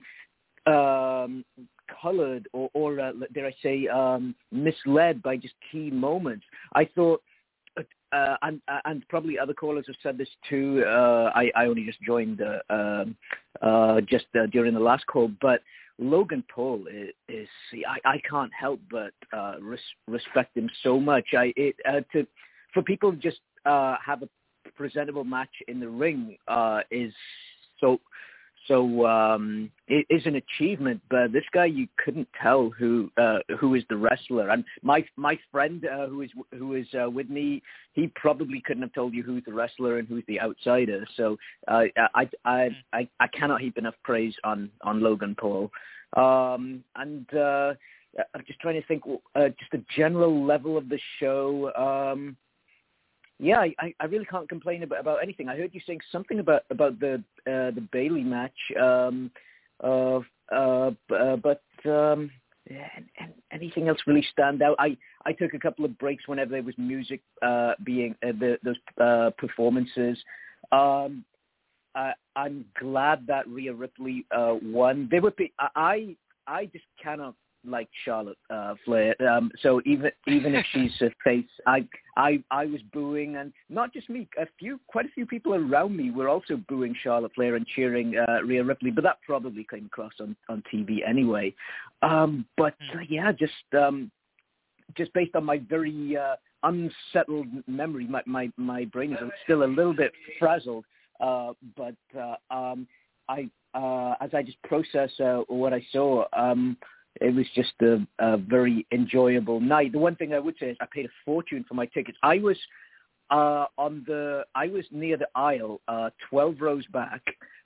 [SPEAKER 6] um, colored or, or uh, dare I say, um, misled by just key moments. I thought, uh, and, and probably other callers have said this too. Uh, I, I only just joined uh, um, uh, just uh, during the last call, but Logan Paul is, is I, I can't help but uh, res, respect him so much. I it, uh, to for people to just uh, have a presentable match in the ring uh, is so so um, it is an achievement. But this guy, you couldn't tell who uh, who is the wrestler. And my my friend uh, who is who is uh, with me, he probably couldn't have told you who's the wrestler and who's the outsider. So uh, I, I I I cannot heap enough praise on on Logan Paul. Um, and uh, I'm just trying to think, uh, just a general level of the show. Um, yeah, I, I really can't complain about, about anything. I heard you saying something about about the uh, the Bayley match, um, uh, uh, but um, anything else really stand out? I, I took a couple of breaks whenever there was music uh, being uh, the, those uh, performances. Um, I, I'm glad that Rhea Ripley uh, won. They would be. I I just cannot like Charlotte uh, Flair. Um, so even even if she's a face, I I I was booing, and not just me. A few, quite a few people around me were also booing Charlotte Flair and cheering uh, Rhea Ripley. But that probably came across on, on T V anyway. Um, but uh, yeah, just um, just based on my very uh, unsettled memory, my, my my brain is still a little bit frazzled. Uh, but uh, um, I, uh, as I just process uh, what I saw, um, it was just a, a very enjoyable night. The one thing I would say is I paid a fortune for my tickets. I was uh, on the, I was near the aisle, uh, twelve rows back,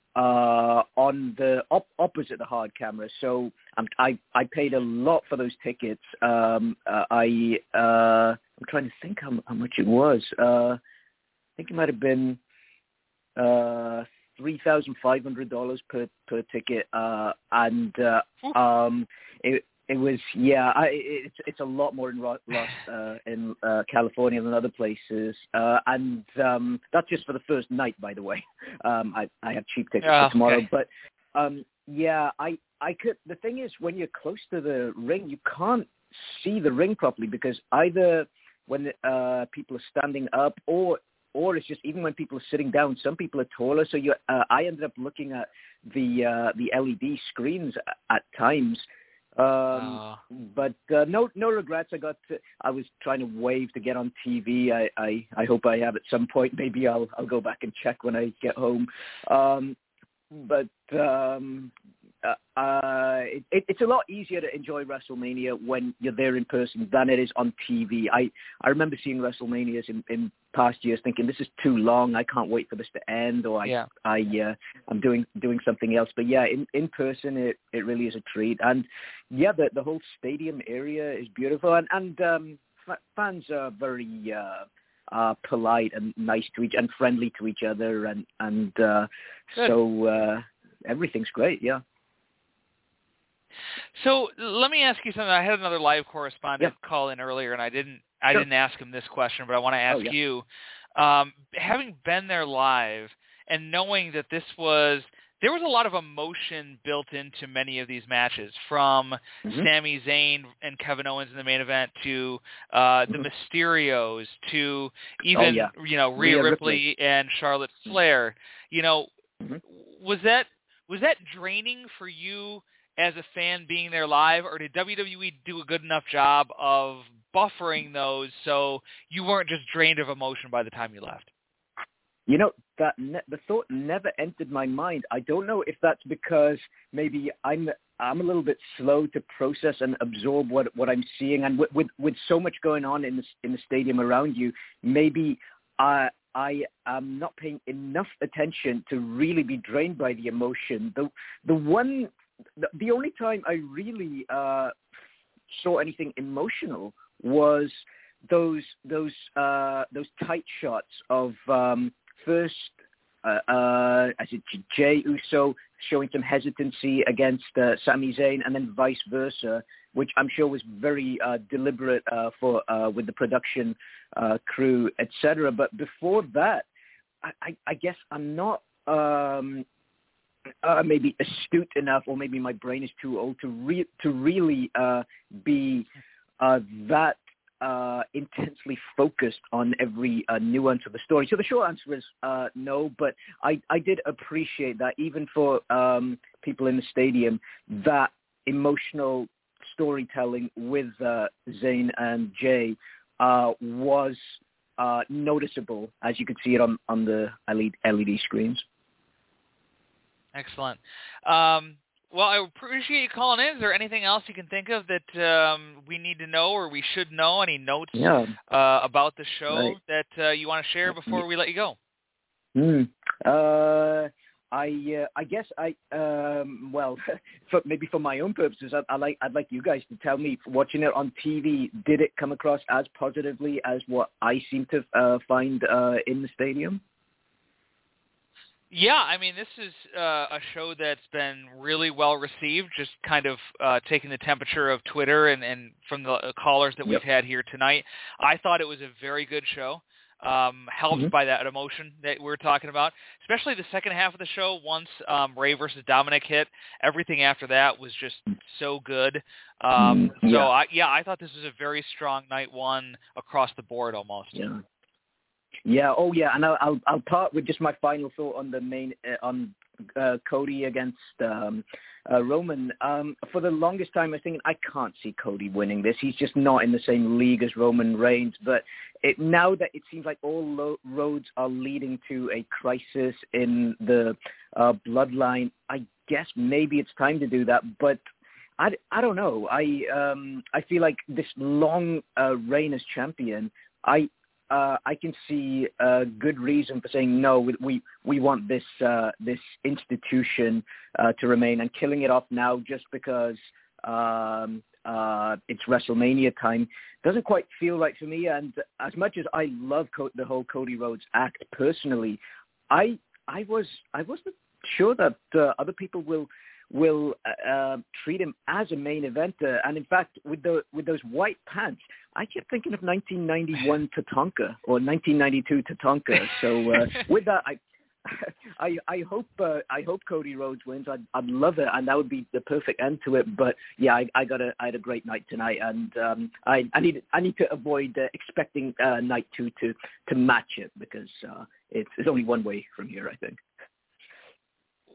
[SPEAKER 6] uh, on the op- opposite the hard camera. So um, I, I paid a lot for those tickets. Um, uh, I, uh, I'm trying to think how, how much it was. Uh, I think it might have been. Uh, three thousand five hundred dollars per per ticket, uh, and uh, um, it it was yeah, I, it's it's a lot more in Los uh, in uh, California than other places, uh, and um, that's just for the first night, by the way. Um, I I have cheap tickets
[SPEAKER 2] oh,
[SPEAKER 6] for tomorrow,
[SPEAKER 2] okay.
[SPEAKER 6] but um, yeah, I I could. The thing is, when you're close to the ring, you can't see the ring properly because either when uh, people are standing up or Or it's just even when people are sitting down, some people are taller. So you, uh, I ended up looking at the uh, the L E D screens at, at times Um,
[SPEAKER 2] oh.
[SPEAKER 6] But uh, no, no regrets. I got. To, I was trying to wave to get on T V. I, I, I hope I have at some point. Maybe I'll, I'll go back and check when I get home. Um, but um, uh, uh, it, it, it's a lot easier to enjoy WrestleMania when you're there in person than it is on T V. I, I remember seeing WrestleManias in, in past years, thinking this is too long. I can't wait for this to end, or I,
[SPEAKER 2] yeah.
[SPEAKER 6] I, uh, I'm doing doing something else. But yeah, in, in person, it, it really is a treat. And yeah, the the whole stadium area is beautiful, and and um, f- fans are very uh, uh, polite and nice to each and friendly to each other, and and uh, so uh, everything's great. Yeah.
[SPEAKER 2] So let me ask you something. I had another live correspondent
[SPEAKER 6] yeah.
[SPEAKER 2] call in earlier, and I didn't I
[SPEAKER 6] sure.
[SPEAKER 2] didn't ask him this question, but I want to ask
[SPEAKER 6] oh, yeah.
[SPEAKER 2] you, um, having been there live and knowing that this was there was a lot of emotion built into many of these matches, from mm-hmm. Sami Zayn and Kevin Owens in the main event to uh, the mm-hmm. Mysterios to even
[SPEAKER 6] oh, yeah.
[SPEAKER 2] you know Rhea, Rhea Ripley, Ripley and Charlotte Flair. You know, mm-hmm. was that was that draining for you as a fan being there live, or did W W E do a good enough job of buffering those so you weren't just drained of emotion by the time you left?
[SPEAKER 6] You know, that ne- the thought never entered my mind. I don't know if that's because maybe I'm I'm a little bit slow to process and absorb what what I'm seeing, and with with, with so much going on in the in the stadium around you, maybe I I am not paying enough attention to really be drained by the emotion. The the one the, the only time I really uh, saw anything emotional was those those uh, those tight shots of um, first uh, uh, as it Jey Uso showing some hesitancy against uh, Sami Zayn, and then vice versa, which I'm sure was very uh, deliberate uh, for uh, with the production uh, crew, et cetera. But before that, I, I, I guess I'm not um, uh, maybe astute enough, or maybe my brain is too old to re- to really uh, be uh, that uh, intensely focused on every uh, nuance of the story. So the short answer is uh, no, but I, I did appreciate that even for um, people in the stadium, that emotional storytelling with uh, Zayn and Jey uh, was uh, noticeable, as you could see it on, on the L E D screens.
[SPEAKER 2] Excellent. Um, well, I appreciate you calling in. Is there anything else you can think of that um, we need to know or we should know? Any notes
[SPEAKER 6] yeah.
[SPEAKER 2] uh, about the show
[SPEAKER 6] right.
[SPEAKER 2] that uh, you want to share before we let you go?
[SPEAKER 6] Mm. Uh, I uh, I guess I um, well, for, maybe for my own purposes, I, I like I'd like you guys to tell me, watching it on T V, did it come across as positively as what I seem to uh, find uh, in the stadium?
[SPEAKER 2] Yeah, I mean, this is uh, a show that's been really well received, just kind of uh, taking the temperature of Twitter and, and from the uh, callers that
[SPEAKER 6] yep.
[SPEAKER 2] we've had here tonight. I thought it was a very good show, um, helped mm-hmm. by that emotion that we're talking about, especially the second half of the show. Once um, Rey versus Dominic hit, everything after that was just so good. Um,
[SPEAKER 6] yeah.
[SPEAKER 2] So, I, yeah, I thought this was a very strong night one across the board almost.
[SPEAKER 6] Yeah. Yeah. Oh, yeah. And I'll I'll, I'll part with just my final thought on the main uh, on uh, Cody against um, uh, Roman. Um, for the longest time, I was thinking I can't see Cody winning this. He's just not in the same league as Roman Reigns. But it, now that it seems like all lo- roads are leading to a crisis in the uh, bloodline, I guess maybe it's time to do that. But I, I don't know. I um, I feel like this long uh, reign as champion, I. Uh, I can see a good reason for saying no. We we, we want this uh, this institution uh, to remain, and killing it off now just because um, uh, it's WrestleMania time doesn't quite feel right for me. And as much as I love Co- the whole Cody Rhodes act personally, I I was I wasn't sure that uh, other people will. will uh, treat him as a main eventer. And in fact, with the with those white pants, I kept thinking of nineteen ninety-one Tatanka or nineteen ninety-two Tatanka. So uh, with that, I I, I hope uh, I hope Cody Rhodes wins. I'd, I'd love it, and that would be the perfect end to it. But yeah, I, I got a I had a great night tonight, and um, I I need I need to avoid uh, expecting uh, night two to to match it, because uh, it's it's only one way from here, I think.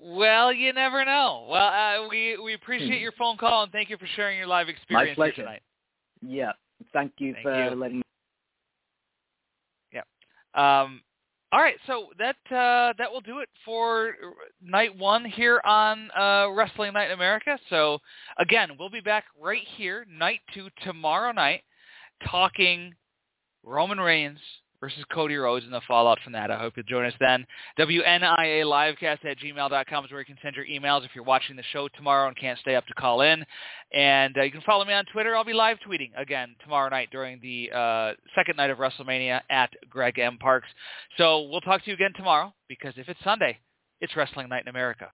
[SPEAKER 2] Well, you never know. Well, uh, we we appreciate your phone call and thank you for sharing your live experience
[SPEAKER 6] My
[SPEAKER 2] here
[SPEAKER 6] pleasure.
[SPEAKER 2] tonight.
[SPEAKER 6] Yeah, thank you
[SPEAKER 2] Thank
[SPEAKER 6] for
[SPEAKER 2] you.
[SPEAKER 6] letting me.
[SPEAKER 2] Yeah. Um, all right, so that uh, that will do it for night one here on uh, Wrestling Night in America. So again, we'll be back right here, night two tomorrow night, talking Roman Reigns versus Cody Rhodes and the fallout from that. I hope you'll join us then. W N I A livecast at gmail dot com is where you can send your emails if you're watching the show tomorrow and can't stay up to call in. And uh, you can follow me on Twitter. I'll be live tweeting again tomorrow night during the uh, second night of WrestleMania at Greg M. Parks. So we'll talk to you again tomorrow because if it's Sunday, it's Wrestling Night in America.